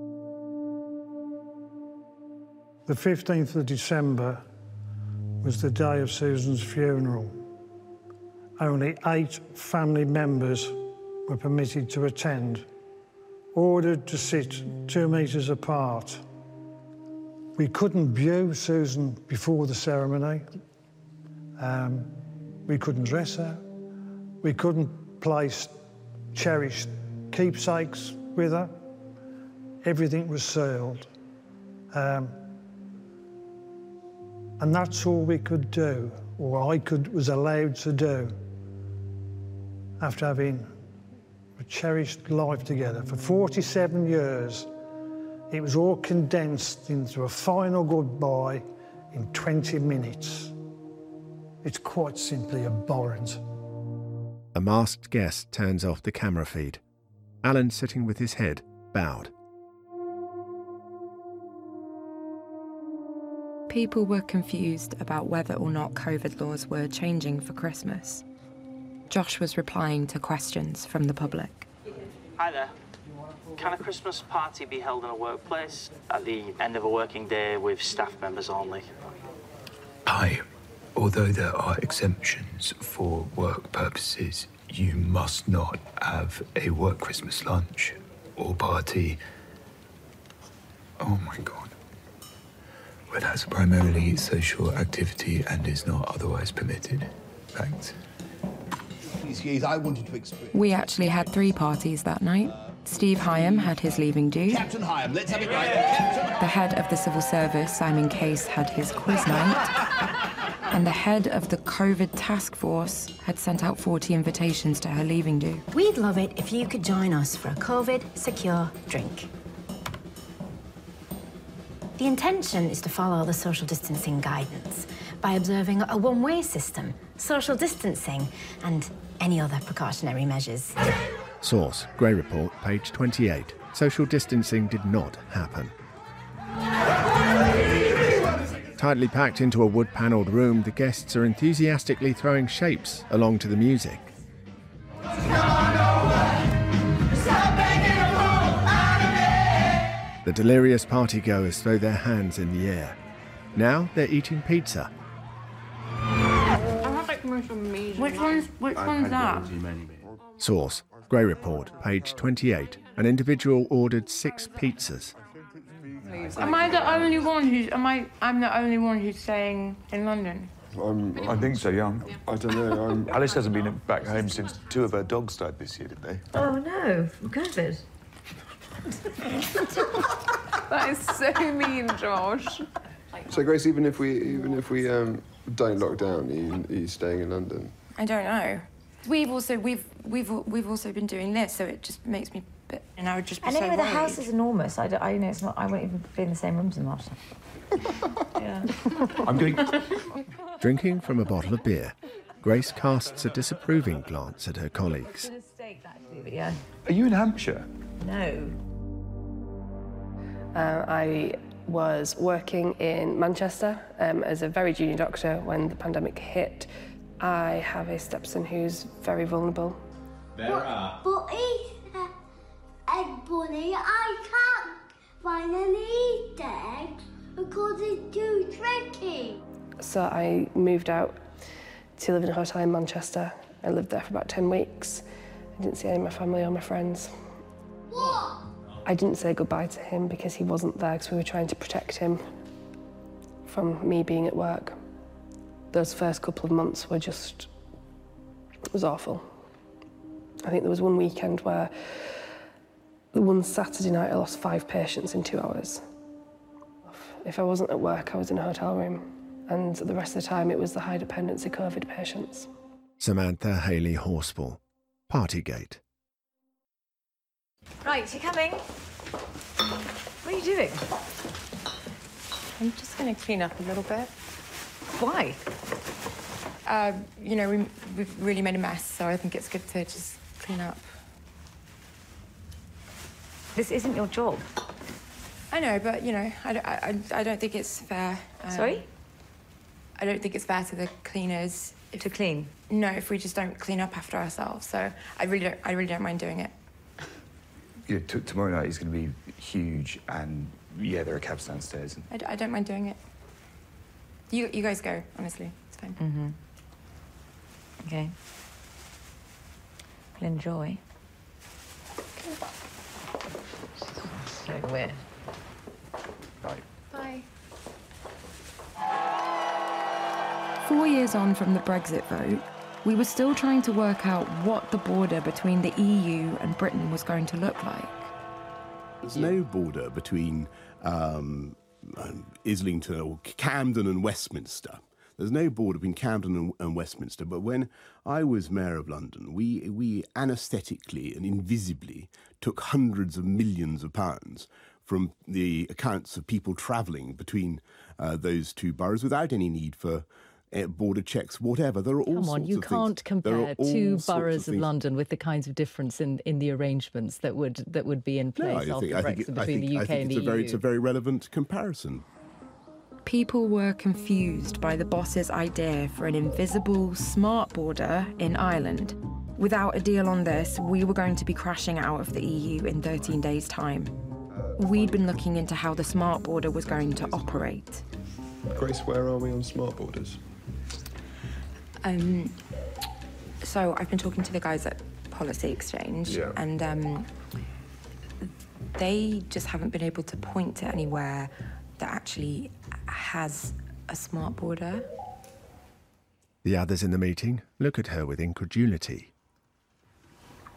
The fifteenth of December was the day of Susan's funeral. Only eight family members were permitted to attend, ordered to sit two metres apart. We couldn't view Susan before the ceremony. Um, we couldn't dress her. We couldn't place cherished keepsakes with her. Everything was sealed. Um, and that's all we could do, or I could was allowed to do, after having a cherished life together for forty-seven years. It was all condensed into a final goodbye in twenty minutes. It's quite simply abhorrent. A masked guest turns off the camera feed. Alan, sitting with his head bowed. People were confused about whether or not COVID laws were changing for Christmas. Josh was replying to questions from the public. Hi there. Can a Christmas party be held in a workplace at the end of a working day with staff members only? Aye. Although there are exemptions for work purposes, you must not have a work Christmas lunch or party. Oh my God. Well, that's primarily social activity and is not otherwise permitted. Thanks. clichés. I wanted to express. We actually had three parties that night. Steve Hyam had his leaving do. Captain Hyam, let's have it right. Captain... The head of the civil service, Simon Case, had his quiz night. And the head of the COVID task force had sent out forty invitations to her leaving do. We'd love it if you could join us for a COVID-secure drink. The intention is to follow the social distancing guidance by observing a one-way system, social distancing, and any other precautionary measures. Source, Grey Report, page twenty-eight. Social distancing did not happen. Tightly packed into a wood-panelled room, the guests are enthusiastically throwing shapes along to the music. The delirious partygoers throw their hands in the air. Now they're eating pizza. Which one's, which one's that? Source, Grey Report, page twenty-eight. An individual ordered six pizzas. Am I the only one who's, am I, I'm the only one who's staying in London? Um, I think so, yeah. I don't know. I'm... Alice hasn't been back home since two of her dogs died this year, did they? Oh, no. COVID. That is so mean, Josh. So, Grace, even if we even if we um, don't lock down, are you, are you staying in London? I don't know. We've also we've we've we've also been doing this, so it just makes me. Bit, and I would just be And so anyway, the worried. house is enormous. I, don't, I you know it's not. I won't even be in the same rooms as Martin. Yeah. I'm doing. Drinking from a bottle of beer, Grace casts a disapproving glance at her colleagues. Yeah. Are you in Hampshire? No. Uh, I was working in Manchester um, as a very junior doctor when the pandemic hit. I have a stepson who's very vulnerable. There are. But he's an egg bunny. I can't find any eggs because it's too tricky. So I moved out to live in a hotel in Manchester. I lived there for about ten weeks. I didn't see any of my family or my friends. What? I didn't say goodbye to him because he wasn't there, because we were trying to protect him from me being at work. Those first couple of months were just, it was awful. I think there was one weekend where, the one Saturday night, I lost five patients in two hours. If I wasn't at work, I was in a hotel room, and the rest of the time it was the high dependency COVID patients. Samantha Haley Horsfall, Partygate. Right, you coming? What are you doing? I'm just going to clean up a little bit. Why? Uh, you know, we, we've really made a mess, so I think it's good to just clean up. This isn't your job. I know, but, you know, I, I, I don't think it's fair. Um, Sorry? I don't think it's fair to the cleaners. If, to clean? No, if we just don't clean up after ourselves. So I really don't, I really don't mind doing it. Yeah, t tomorrow night is going to be huge, and yeah, there are cabs downstairs. And... I, d I don't mind doing it. You, you guys go, honestly. It's fine. Mm-hmm. Okay. Well, enjoy. So weird. Bye. Bye. Four years on from the Brexit vote, we were still trying to work out what the border between the E U and Britain was going to look like. There's no border between um, um, Islington or Camden and Westminster. There's no border between Camden and, and Westminster. But when I was Mayor of London, we, we anaesthetically and invisibly took hundreds of millions of pounds from the accounts of people travelling between uh, those two boroughs without any need for Uh, border checks, whatever. There are all Come sorts on, you of can't things. compare all two sorts boroughs of, of London with the kinds of difference in, in the arrangements that would that would be in place No, I after think, I Brexit think, it- I between think, the U I K think and it's the a very, E U. it's a very relevant comparison. People were confused by the boss's idea for an invisible, smart border in Ireland. Without a deal on this, we were going to be crashing out of the E U in thirteen days' time. We'd been looking into how the smart border was going to operate. Grace, where are we on smart borders? Um, so I've been talking to the guys at Policy Exchange, Yeah. and um, they just haven't been able to point to anywhere that actually has a smart border. The others in the meeting look at her with incredulity.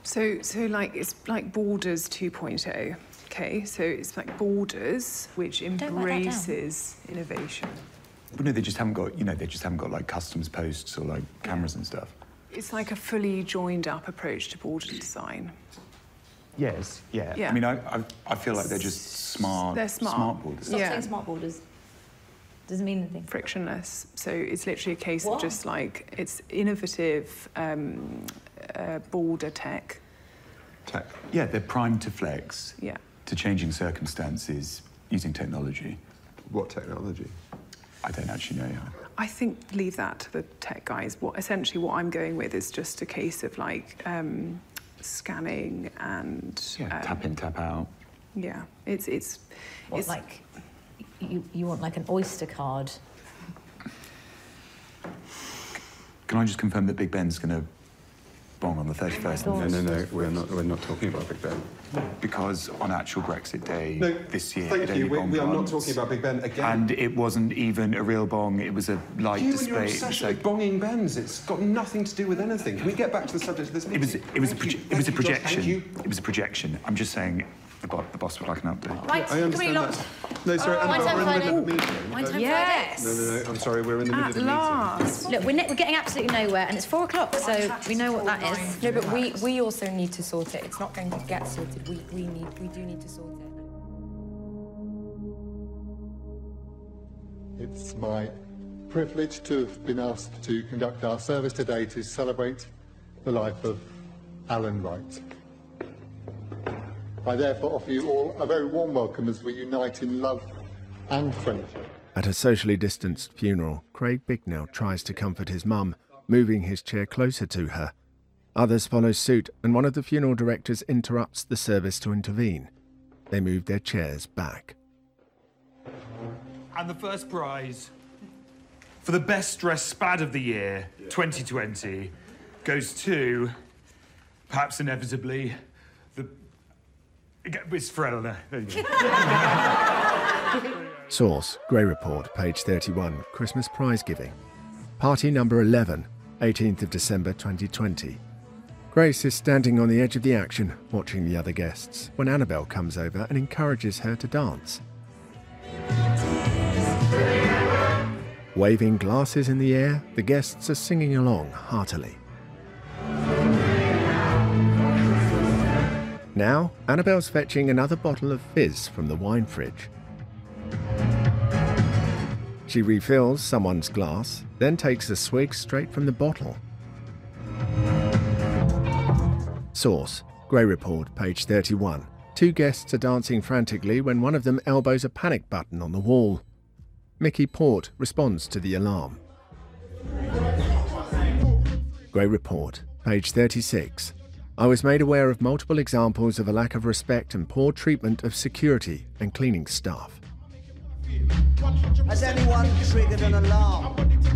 So, so like, it's like Borders two point oh, okay? So it's like Borders, which embraces innovation. But no, they just haven't got, you know, they just haven't got like customs posts or like cameras and stuff. It's like a fully joined up approach to border design. Yes, yeah. Yeah. I mean, I, I, I feel like they're just smart, They're smart. smart borders. Stop saying smart borders. Doesn't mean anything. Frictionless. So it's literally a case What? of just like, it's innovative um, uh, border tech. Tech. Yeah, they're primed to flex. Yeah. To changing circumstances using technology. What technology? I don't actually know. I think leave that to the tech guys. What essentially what I'm going with is just a case of like um, scanning and Yeah, um, tap in, tap out. Yeah, it's it's What, it's like you you want like an Oyster card? Can I just confirm that Big Ben's going to bong on the thirty-first? No, no, no, we're not, we're not talking about Big Ben. Because on actual Brexit Day No, this year, thank it you, only we- bonged we are not once. talking about Big Ben again. And it wasn't even a real bong, it was a light You and display. your It was obsession like- with bonging Bens, it's got nothing to do with anything. Can we get back to the subject of this meeting? It was, it was a, Thank proje- you. it was a Thank you, Josh. projection. Thank you. It was a projection. I'm just saying the, bo- the boss would like an update. Right, I can we understand lock? that. No, sorry, Oh, I'm Wine we're time in the middle of a Friday. meeting. Wine time Yes. No, no, no, I'm sorry, we're in the middle At of a meeting. last. Look, we're, ne- we're getting absolutely nowhere, and it's four o'clock, so we know what that is. No, but we, we also need to sort it. It's not going to get sorted. We, we, need, we do need to sort it. It's my privilege to have been asked to conduct our service today to celebrate the life of Alan Wright. I therefore offer you all a very warm welcome as we unite in love and friendship. At a socially distanced funeral, Craig Bicknell tries to comfort his mum, moving his chair closer to her. Others follow suit, and one of the funeral directors interrupts the service to intervene. They move their chairs back. And the first prize for the best dressed spad of the year, twenty twenty, goes to, perhaps inevitably, the... It's for Eleanor. There you go. Source, Grey Report, page thirty-one, Christmas prize giving. Party number eleven, eighteenth of December twenty twenty. Grace is standing on the edge of the action, watching the other guests, when Annabelle comes over and encourages her to dance. Waving glasses in the air, the guests are singing along heartily. Now, Annabelle's fetching another bottle of fizz from the wine fridge. She refills someone's glass, then takes a swig straight from the bottle. Source, Grey Report, page thirty-one. Two guests are dancing frantically when one of them elbows a panic button on the wall. Mickey Port responds to the alarm. Grey Report, page thirty-six. I was made aware of multiple examples of a lack of respect and poor treatment of security and cleaning staff. Has anyone triggered an alarm?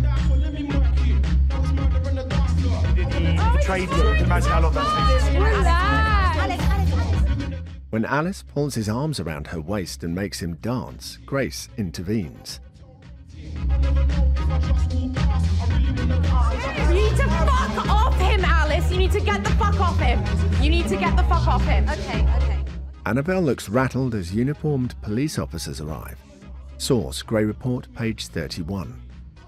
Trade book, imagine how long that takes. When Alice pulls his arms around her waist and makes him dance, Grace intervenes. You need to fuck off him, Alice. You need to get the fuck off him. You need to get the fuck off him. Okay, okay. Annabelle looks rattled as uniformed police officers arrive. Source, Grey Report, page thirty-one.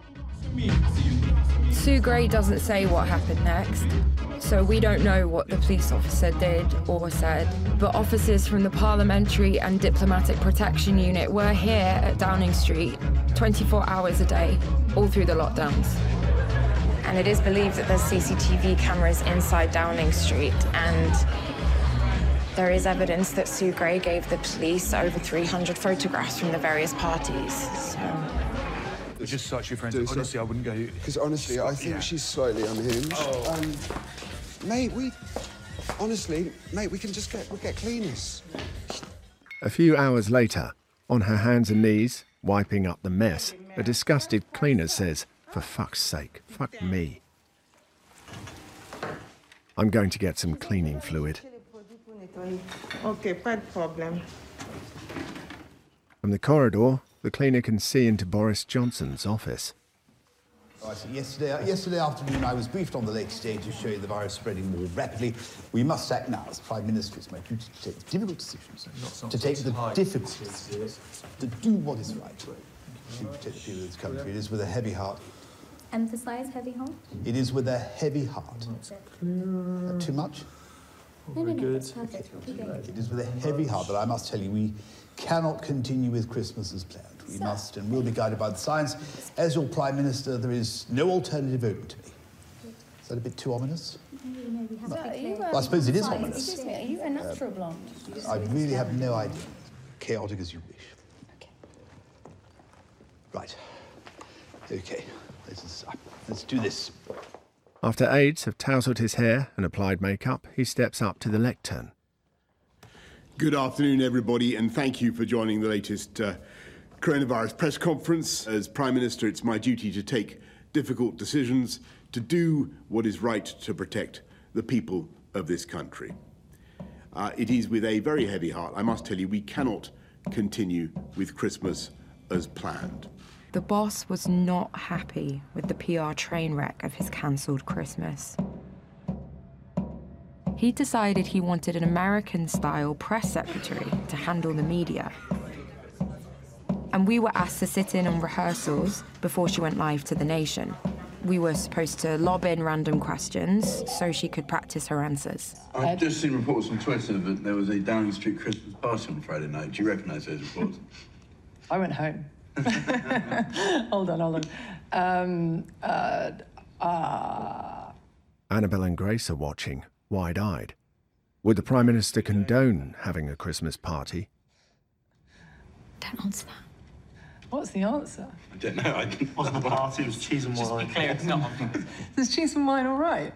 Sue Gray doesn't say what happened next, so we don't know what the police officer did or said, but officers from the Parliamentary and Diplomatic Protection Unit were here at Downing Street twenty-four hours a day, all through the lockdowns. And it is believed that there's C C T V cameras inside Downing Street, and there is evidence that Sue Gray gave the police over three hundred photographs from the various parties, so... We're just such your friends. Honestly, I wouldn't go... Because honestly, I think Yeah. she's slightly unhinged. Oh. Um, mate, we... Honestly, mate, we can just get, we'll get cleaners. A few hours later, on her hands and knees, wiping up the mess, a disgusted cleaner says, "For fuck's sake, fuck me. I'm going to get some cleaning fluid." Okay, bad problem. From the corridor, the cleaner can see into Boris Johnson's office. Right, so yesterday, yesterday afternoon, I was briefed on the latest stages showing the virus spreading more rapidly. We must act now. As Prime Minister, it's my duty to take the difficult decisions, to take the difficult decisions, to do what is right, to protect the people of this country. It is with a heavy heart. Emphasize heavy heart? It is with a heavy heart. Not too much? No, no, no, that's perfect. Keep going. It is with a heavy heart that I must tell you we cannot continue with Christmas as planned. We Sir. must and will be guided by the science. As your Prime Minister, there is no alternative open to me. Is that a bit too ominous? No, we have No. to be Are clear. you, Well, I suppose it is Sorry, ominous. Excuse me, are you a natural blonde? I really have no idea. Chaotic as you wish. Okay. Right. Okay. Let's, just, let's do this. After aides have tousled his hair and applied makeup, he steps up to the lectern. Good afternoon, everybody, and thank you for joining the latest uh, coronavirus press conference. As Prime Minister, it's my duty to take difficult decisions, to do what is right to protect the people of this country. Uh, it is with a very heavy heart, I must tell you, we cannot continue with Christmas as planned. The boss was not happy with the P R train wreck of his cancelled Christmas. He decided he wanted an American-style press secretary to handle the media. And we were asked to sit in on rehearsals before she went live to the nation. We were supposed to lob in random questions so she could practice her answers. I've just seen reports on Twitter that there was a Downing Street Christmas party on Friday night. Do you recognise those reports? I went home. hold on, hold on. Um, uh, uh... Annabelle and Grace are watching, wide-eyed. Would the Prime Minister condone having a Christmas party? Don't answer that. What's the answer? I don't know. I didn't. It wasn't a party, it was cheese and wine. Just be clear, it's not. Is cheese and wine all right?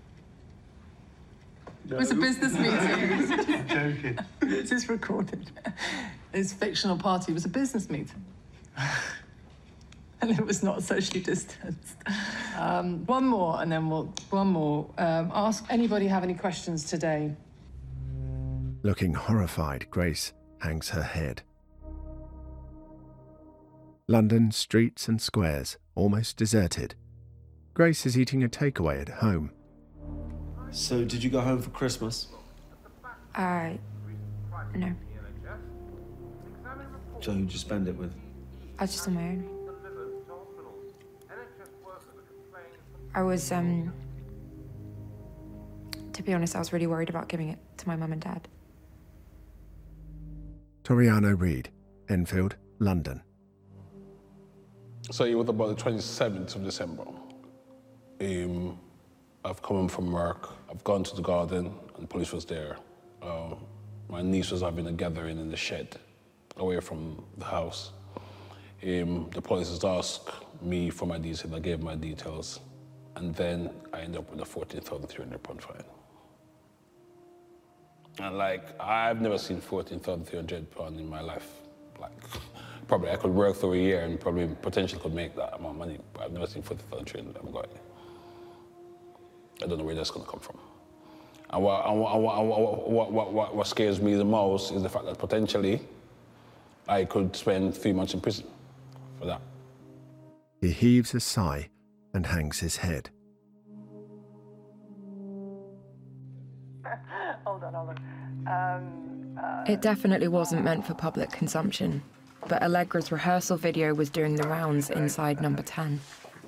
No. It was a business meeting. I'm joking. This is recorded. This fictional party was a business meeting. And it was not socially distanced. Um, one more, and then we'll... One more. Um, ask anybody have any questions today? Looking horrified, Grace hangs her head. London streets and squares, almost deserted. Grace is eating a takeaway at home. So, did you go home for Christmas? Uh, no. So who'd you spend it with? I was just on my own. I was, um... to be honest, I was really worried about giving it to my mum and dad. Toriano Reid, Enfield, London. So it was about the twenty-seventh of December. Um, I've come home from work. I've gone to the garden, and the police was there. Uh, my niece was having a gathering in the shed, away from the house. Um, the police has asked me for my details. I gave my details, and then I ended up with a fourteen thousand three hundred pound fine. And like, I've never seen fourteen thousand three hundred pound in my life. Like, probably I could work through a year and probably potentially could make that amount of money, but I've never seen fourteen thousand three hundred. I haven't got it. I don't know where that's going to come from. And what, and what, what, what, what, what scares me the most is the fact that potentially I could spend three months in prison for that. He heaves a sigh and hangs his head. Hold on, hold on. Um, uh... It definitely wasn't meant for public consumption, but Allegra's rehearsal video was doing the rounds inside number ten.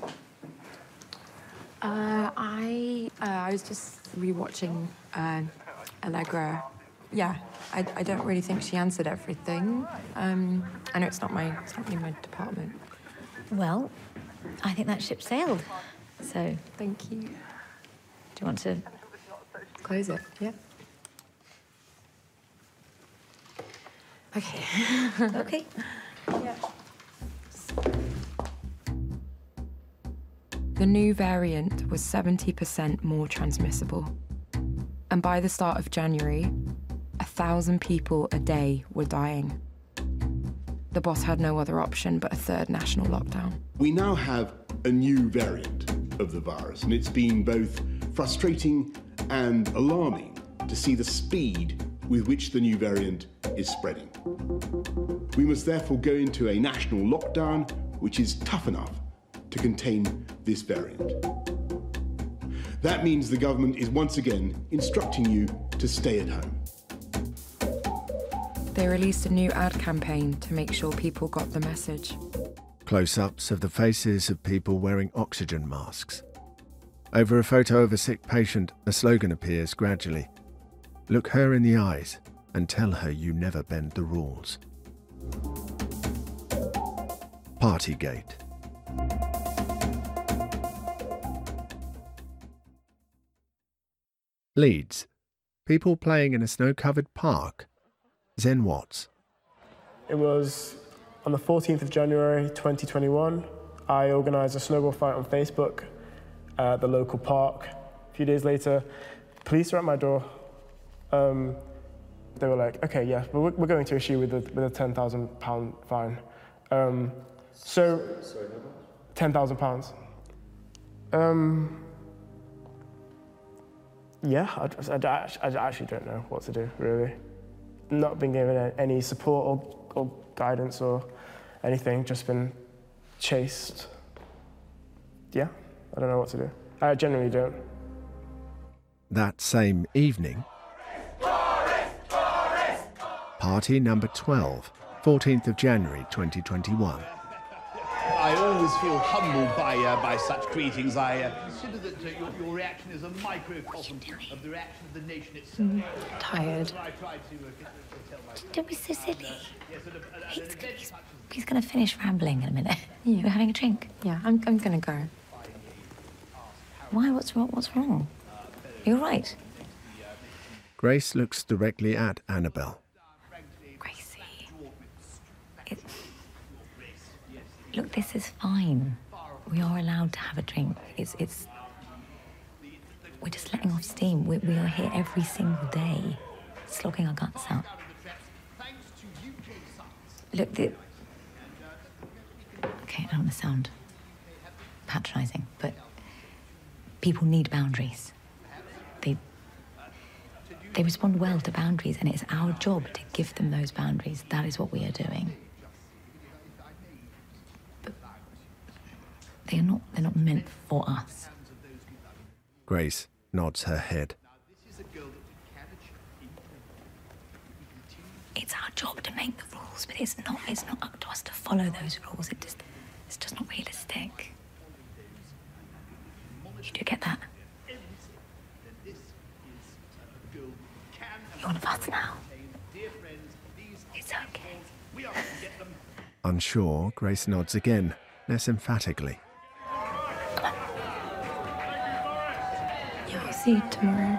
Uh, I uh, I was just rewatching uh, Allegra. Yeah, I, I don't really think she answered everything. Um, I know it's not my it's not really my department. Well, I think that ship sailed. So thank you. Do you want to close it? Yeah. Okay. Okay. Yeah. The new variant was seventy percent more transmissible. And by the start of January, a thousand people a day were dying. The boss had no other option but a third national lockdown. We now have a new variant of the virus, and it's been both frustrating and alarming to see the speed with which the new variant is spreading. We must therefore go into a national lockdown, which is tough enough to contain this variant. That means the government is once again instructing you to stay at home. They released a new ad campaign to make sure people got the message. Close-ups of the faces of people wearing oxygen masks. Over a photo of a sick patient, a slogan appears gradually. Look her in the eyes and tell her you never bend the rules. Partygate. Leeds. People playing in a snow-covered park. Zen Watts. It was on the fourteenth of January twenty twenty-one. I organised a snowball fight on Facebook at the local park. A few days later, police are at my door. Um, they were like, okay, yeah, we're, we're going to issue with a, with a ten thousand pound fine. Um, so, ten thousand pounds. Um, yeah, I, I, I actually don't know what to do, really. Not been given any support or, or guidance or anything, just been chased. Yeah, I don't know what to do. I genuinely don't. That same evening, party number twelve, fourteenth of January twenty twenty-one. I always feel humbled by uh, by such greetings. I uh, consider that uh, your, your reaction is a microcosm of the reaction of the nation itself. Mm, tired. I tried to, uh, to tell my... Don't be so silly. He's, he's, he's going to finish rambling in a minute. You're having a drink? Yeah, I'm, I'm going to go. Why? What's wrong? What's wrong? You're right. Grace looks directly at Annabelle. Gracie. It... Look, this is fine. We are allowed to have a drink. It's, it's... We're just letting off steam. We, we are here every single day, slogging our guts out. Look, the... Okay, I don't want to sound patronising, but people need boundaries. They... They respond well to boundaries, and it's our job to give them those boundaries. That is what we are doing. They are not, they're not meant for us. Grace nods her head. It's our job to make the rules, but it's not, it's not up to us to follow those rules. It just, it's just not realistic. You do get that? You're one of us now. It's okay. Unsure, Grace nods again, less emphatically. Yeah, I'll see you tomorrow.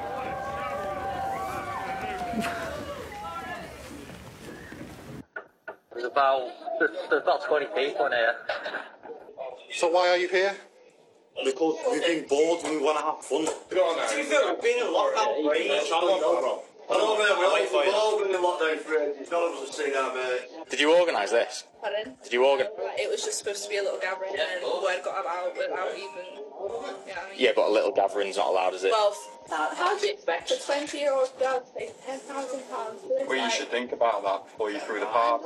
There's about, there's, there's about twenty people in here. So why are you here? Because we've been bored and we want to have fun. To be fair, we've been in lockdown for ages. I know, man, we're all, we've all been in lockdown for ages. None of us have seen that, mate. Did you organise this? Pardon? Did you organise? It was just supposed to be a little gathering and then the word got about without even... Yeah, I mean, Yeah, but a little gathering's not allowed, is it? well, how do you expect a twenty-year-old girl to pay ten thousand pounds? Well, you should think about that before you threw the party.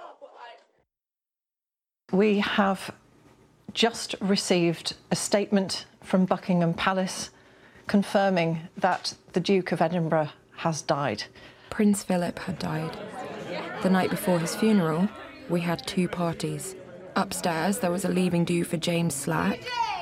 We have just received a statement from Buckingham Palace confirming that the Duke of Edinburgh has died. Prince Philip had died. The night before his funeral, we had two parties. Upstairs, there was a leaving do for James Slack.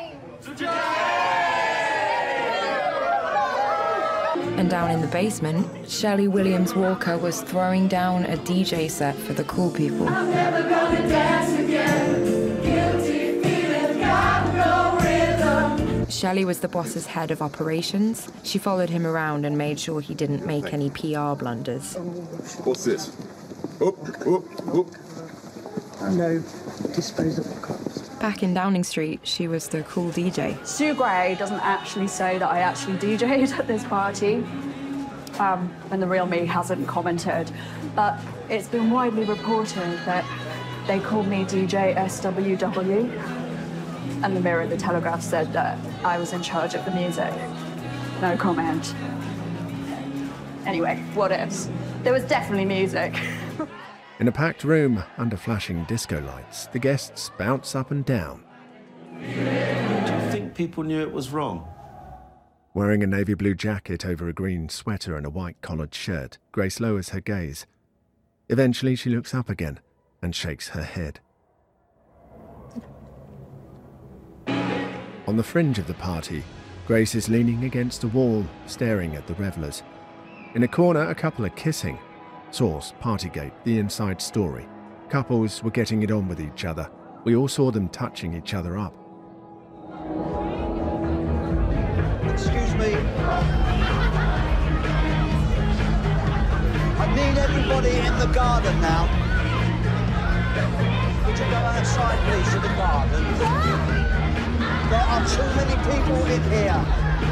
And down in the basement, Shelley Williams Walker was throwing down a D J set for the cool people. I'm never gonna dance again. Guilty feeling, got no rhythm. Shelley was the boss's head of operations. She followed him around and made sure he didn't make any P R blunders. What's this? Oop, oop, oop. No disposable cups. Back in Downing Street, she was the cool D J. Sue Gray doesn't actually say that I actually D J'd at this party, um, and the real me hasn't commented. But it's been widely reported that they called me D J S W W, and the Mirror, the Telegraph said that I was in charge of the music. No comment. Anyway, what ifs? There was definitely music. In a packed room under flashing disco lights, the guests bounce up and down. Do you think people knew it was wrong? Wearing a navy blue jacket over a green sweater and a white collared shirt, Grace lowers her gaze. Eventually she looks up again and shakes her head. On the fringe of the party, Grace is leaning against a wall, staring at the revellers. In a corner, a couple are kissing. Source, Partygate, the inside story. Couples were getting it on with each other. We all saw them touching each other up. Excuse me. I need everybody in the garden now. Would you go outside, please, to the garden? There are too many people in here.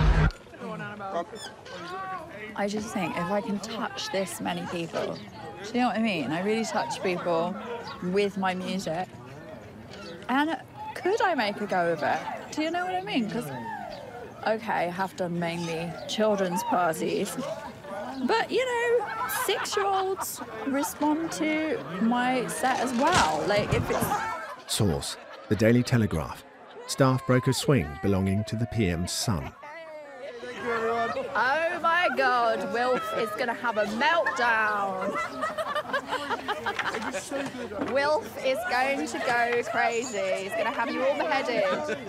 I just think if I can touch this many people, do you know what I mean? I really touch people with my music. And could I make a go of it? Do you know what I mean? Because, okay, I have done mainly children's parties. But, you know, six-year-olds respond to my set as well. Like, if it's... Source, The Daily Telegraph. Staff broke a swing belonging to the P M's son. Oh my God, Wilf is going to have a meltdown. Wilf is going to go crazy. He's going to have you all beheaded.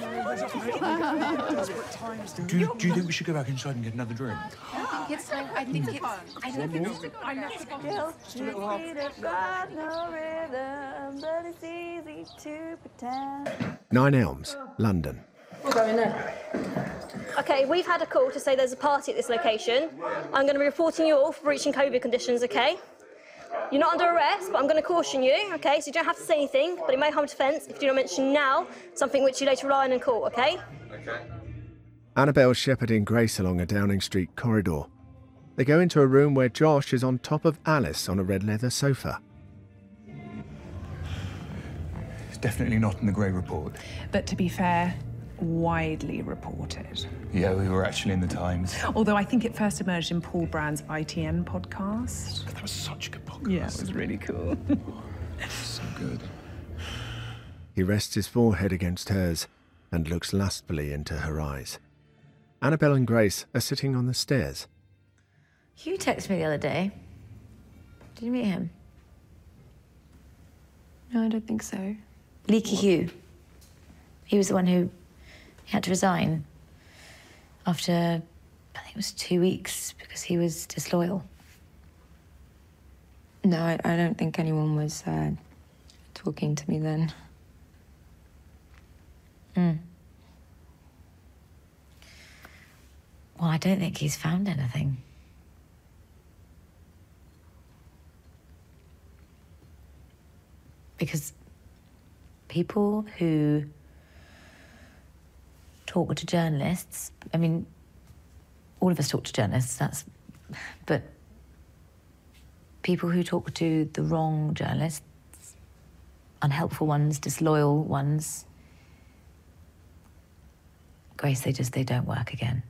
do, you, do you think we should go back inside and get another drink? I think it's, I think it's, I think it's, I know it's got no rhythm, but it's easy to pretend. Nine Elms, London. We're going there. Okay, we've had a call to say there's a party at this location. I'm going to be reporting you all for breaching COVID conditions, okay? You're not under arrest, but I'm going to caution you, okay? So you don't have to say anything, but it may harm defence if you do not mention now something which you later rely on in court, okay? Okay. Annabelle shepherding Grace along a Downing Street corridor. They go into a room where Josh is on top of Alice on a red leather sofa. It's definitely not in the Grey Report. But to be fair, widely reported. Yeah, we were actually in the Times. Although I think it first emerged in Paul Brand's I T N podcast. That was such a good podcast. Yeah, it was really cool. So good. He rests his forehead against hers and looks lustfully into her eyes. Annabelle and Grace are sitting on the stairs. You texted me the other day. Did you meet him? No, I don't think so. Leaky Hugh. He was the one who had to resign after, I think it was two weeks because he was disloyal. No, I, I don't think anyone was uh, talking to me then. Hmm. Well, I don't think he's found anything. Because people who talk to journalists, I mean, all of us talk to journalists, that's, but people who talk to the wrong journalists, unhelpful ones, disloyal ones, Grace, they just, they don't work again.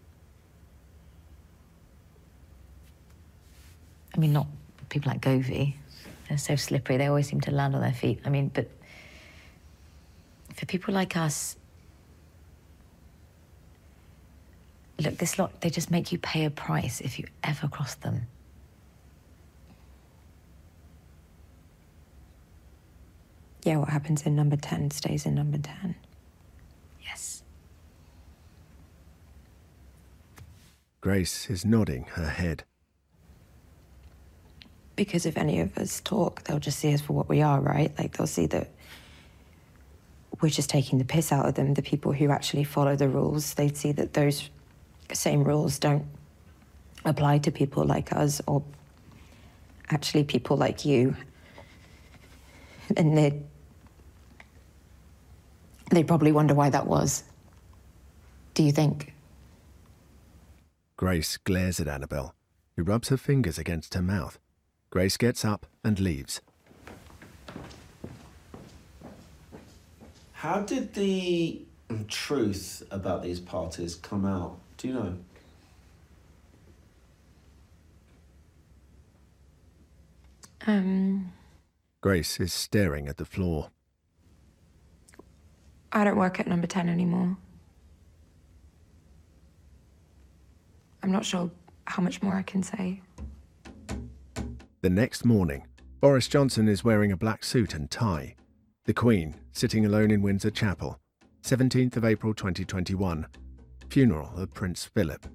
I mean, not people like Govey. They're so slippery, they always seem to land on their feet. I mean, but for people like us, look, this lot, they just make you pay a price if you ever cross them. Yeah, what happens in number ten stays in number ten. Yes. Grace is nodding her head. Because if any of us talk, they'll just see us for what we are, right? Like, they'll see that we're just taking the piss out of them. The people who actually follow the rules, they'd see that those same rules don't apply to people like us or actually people like you. And they'd, they'd probably wonder why that was. Do you think? Grace glares at Annabelle, who rubs her fingers against her mouth. Grace gets up and leaves. How did the truth about these parties come out? Do you know? Um... Grace is staring at the floor. I don't work at number ten anymore. I'm not sure how much more I can say. The next morning, Boris Johnson is wearing a black suit and tie. The Queen, sitting alone in Windsor Chapel, seventeenth of April twenty twenty-one. Funeral of Prince Philip.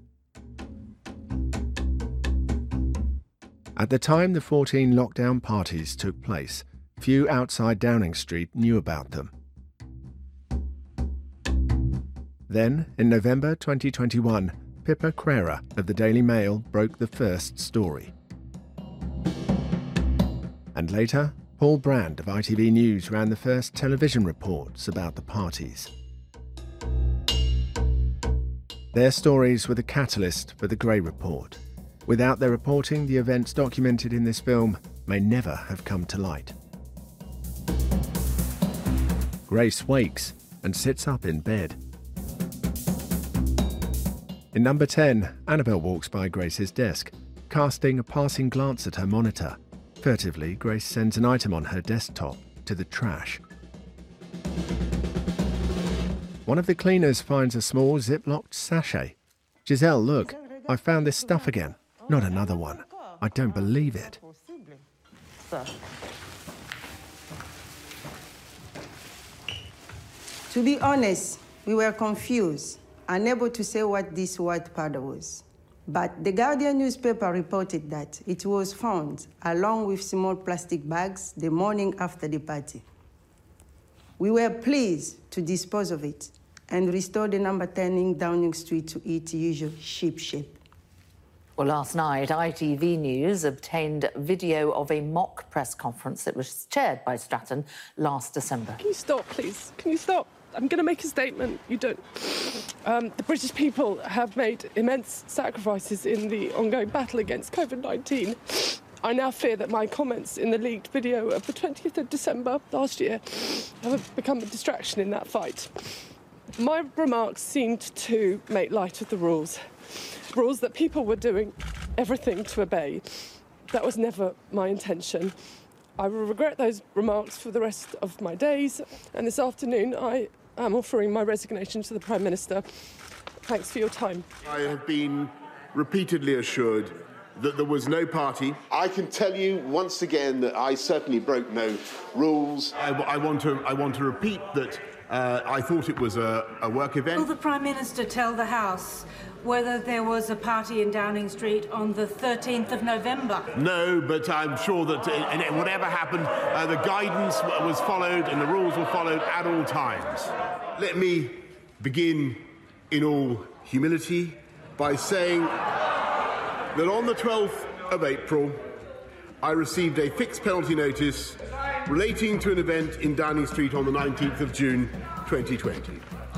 At the time the fourteen lockdown parties took place, few outside Downing Street knew about them. Then, in November twenty twenty-one, Pippa Crerar of the Daily Mail broke the first story. And later, Paul Brand of I T V News ran the first television reports about the parties. Their stories were the catalyst for the Grey Report. Without their reporting, the events documented in this film may never have come to light. Grace wakes and sits up in bed. In number ten, Annabelle walks by Grace's desk, casting a passing glance at her monitor. Furtively, Grace sends an item on her desktop to the trash. One of the cleaners finds a small zip-locked sachet. Giselle, look, I found this stuff again. Not another one. I don't believe it. To be honest, we were confused, unable to say what this white powder was. But the Guardian newspaper reported that it was found, along with small plastic bags, the morning after the party. We were pleased to dispose of it and restore the number ten in Downing Street to its usual ship shape. Well, last night, I T V News obtained video of a mock press conference that was chaired by Stratton last December. Can you stop, please? Can you stop? I'm going to make a statement. You don't. Um, the British people have made immense sacrifices in the ongoing battle against COVID nineteen. I now fear that my comments in the leaked video of the twentieth of December last year have become a distraction in that fight. My remarks seemed to make light of the rules, rules that people were doing everything to obey. That was never my intention. I will regret those remarks for the rest of my days, and this afternoon I am offering my resignation to the Prime Minister. Thanks for your time. I have been repeatedly assured that there was no party. I can tell you once again that I certainly broke no rules. I, I, want, to, I want to repeat that uh, I thought it was a, a work event. Will the Prime Minister tell the House whether there was a party in Downing Street on the thirteenth of November? No, but I'm sure that uh, in whatever happened, uh, the guidance was followed and the rules were followed at all times. Let me begin in all humility by saying that on the twelfth of April, I received a fixed penalty notice relating to an event in Downing Street on the nineteenth of June twenty twenty.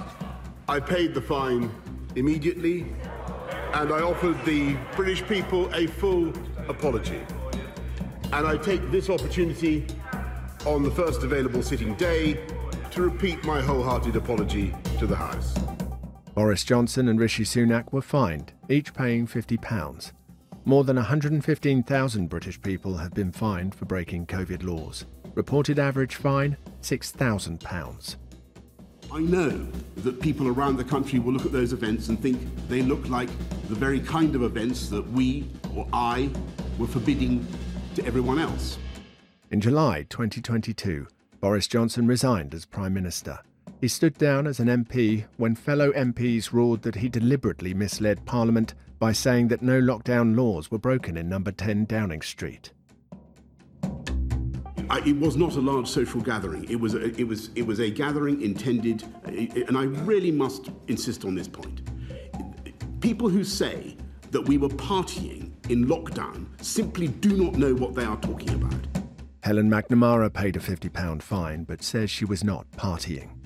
I paid the fine immediately, and I offered the British people a full apology. And I take this opportunity on the first available sitting day to repeat my wholehearted apology to the House. Boris Johnson and Rishi Sunak were fined, each paying fifty pounds. More than one hundred fifteen thousand British people have been fined for breaking COVID laws. Reported average fine, six thousand pounds. I know that people around the country will look at those events and think they look like the very kind of events that we, or I, were forbidding to everyone else. In July twenty twenty-two, Boris Johnson resigned as Prime Minister. He stood down as an M P when fellow M Ps roared that he deliberately misled Parliament by saying that no lockdown laws were broken in number ten Downing Street. I, it was not a large social gathering. It was a, it was it was a gathering intended, and I really must insist on this point. People who say that we were partying in lockdown simply do not know what they are talking about. Helen McNamara paid a fifty pound fine, but says she was not partying.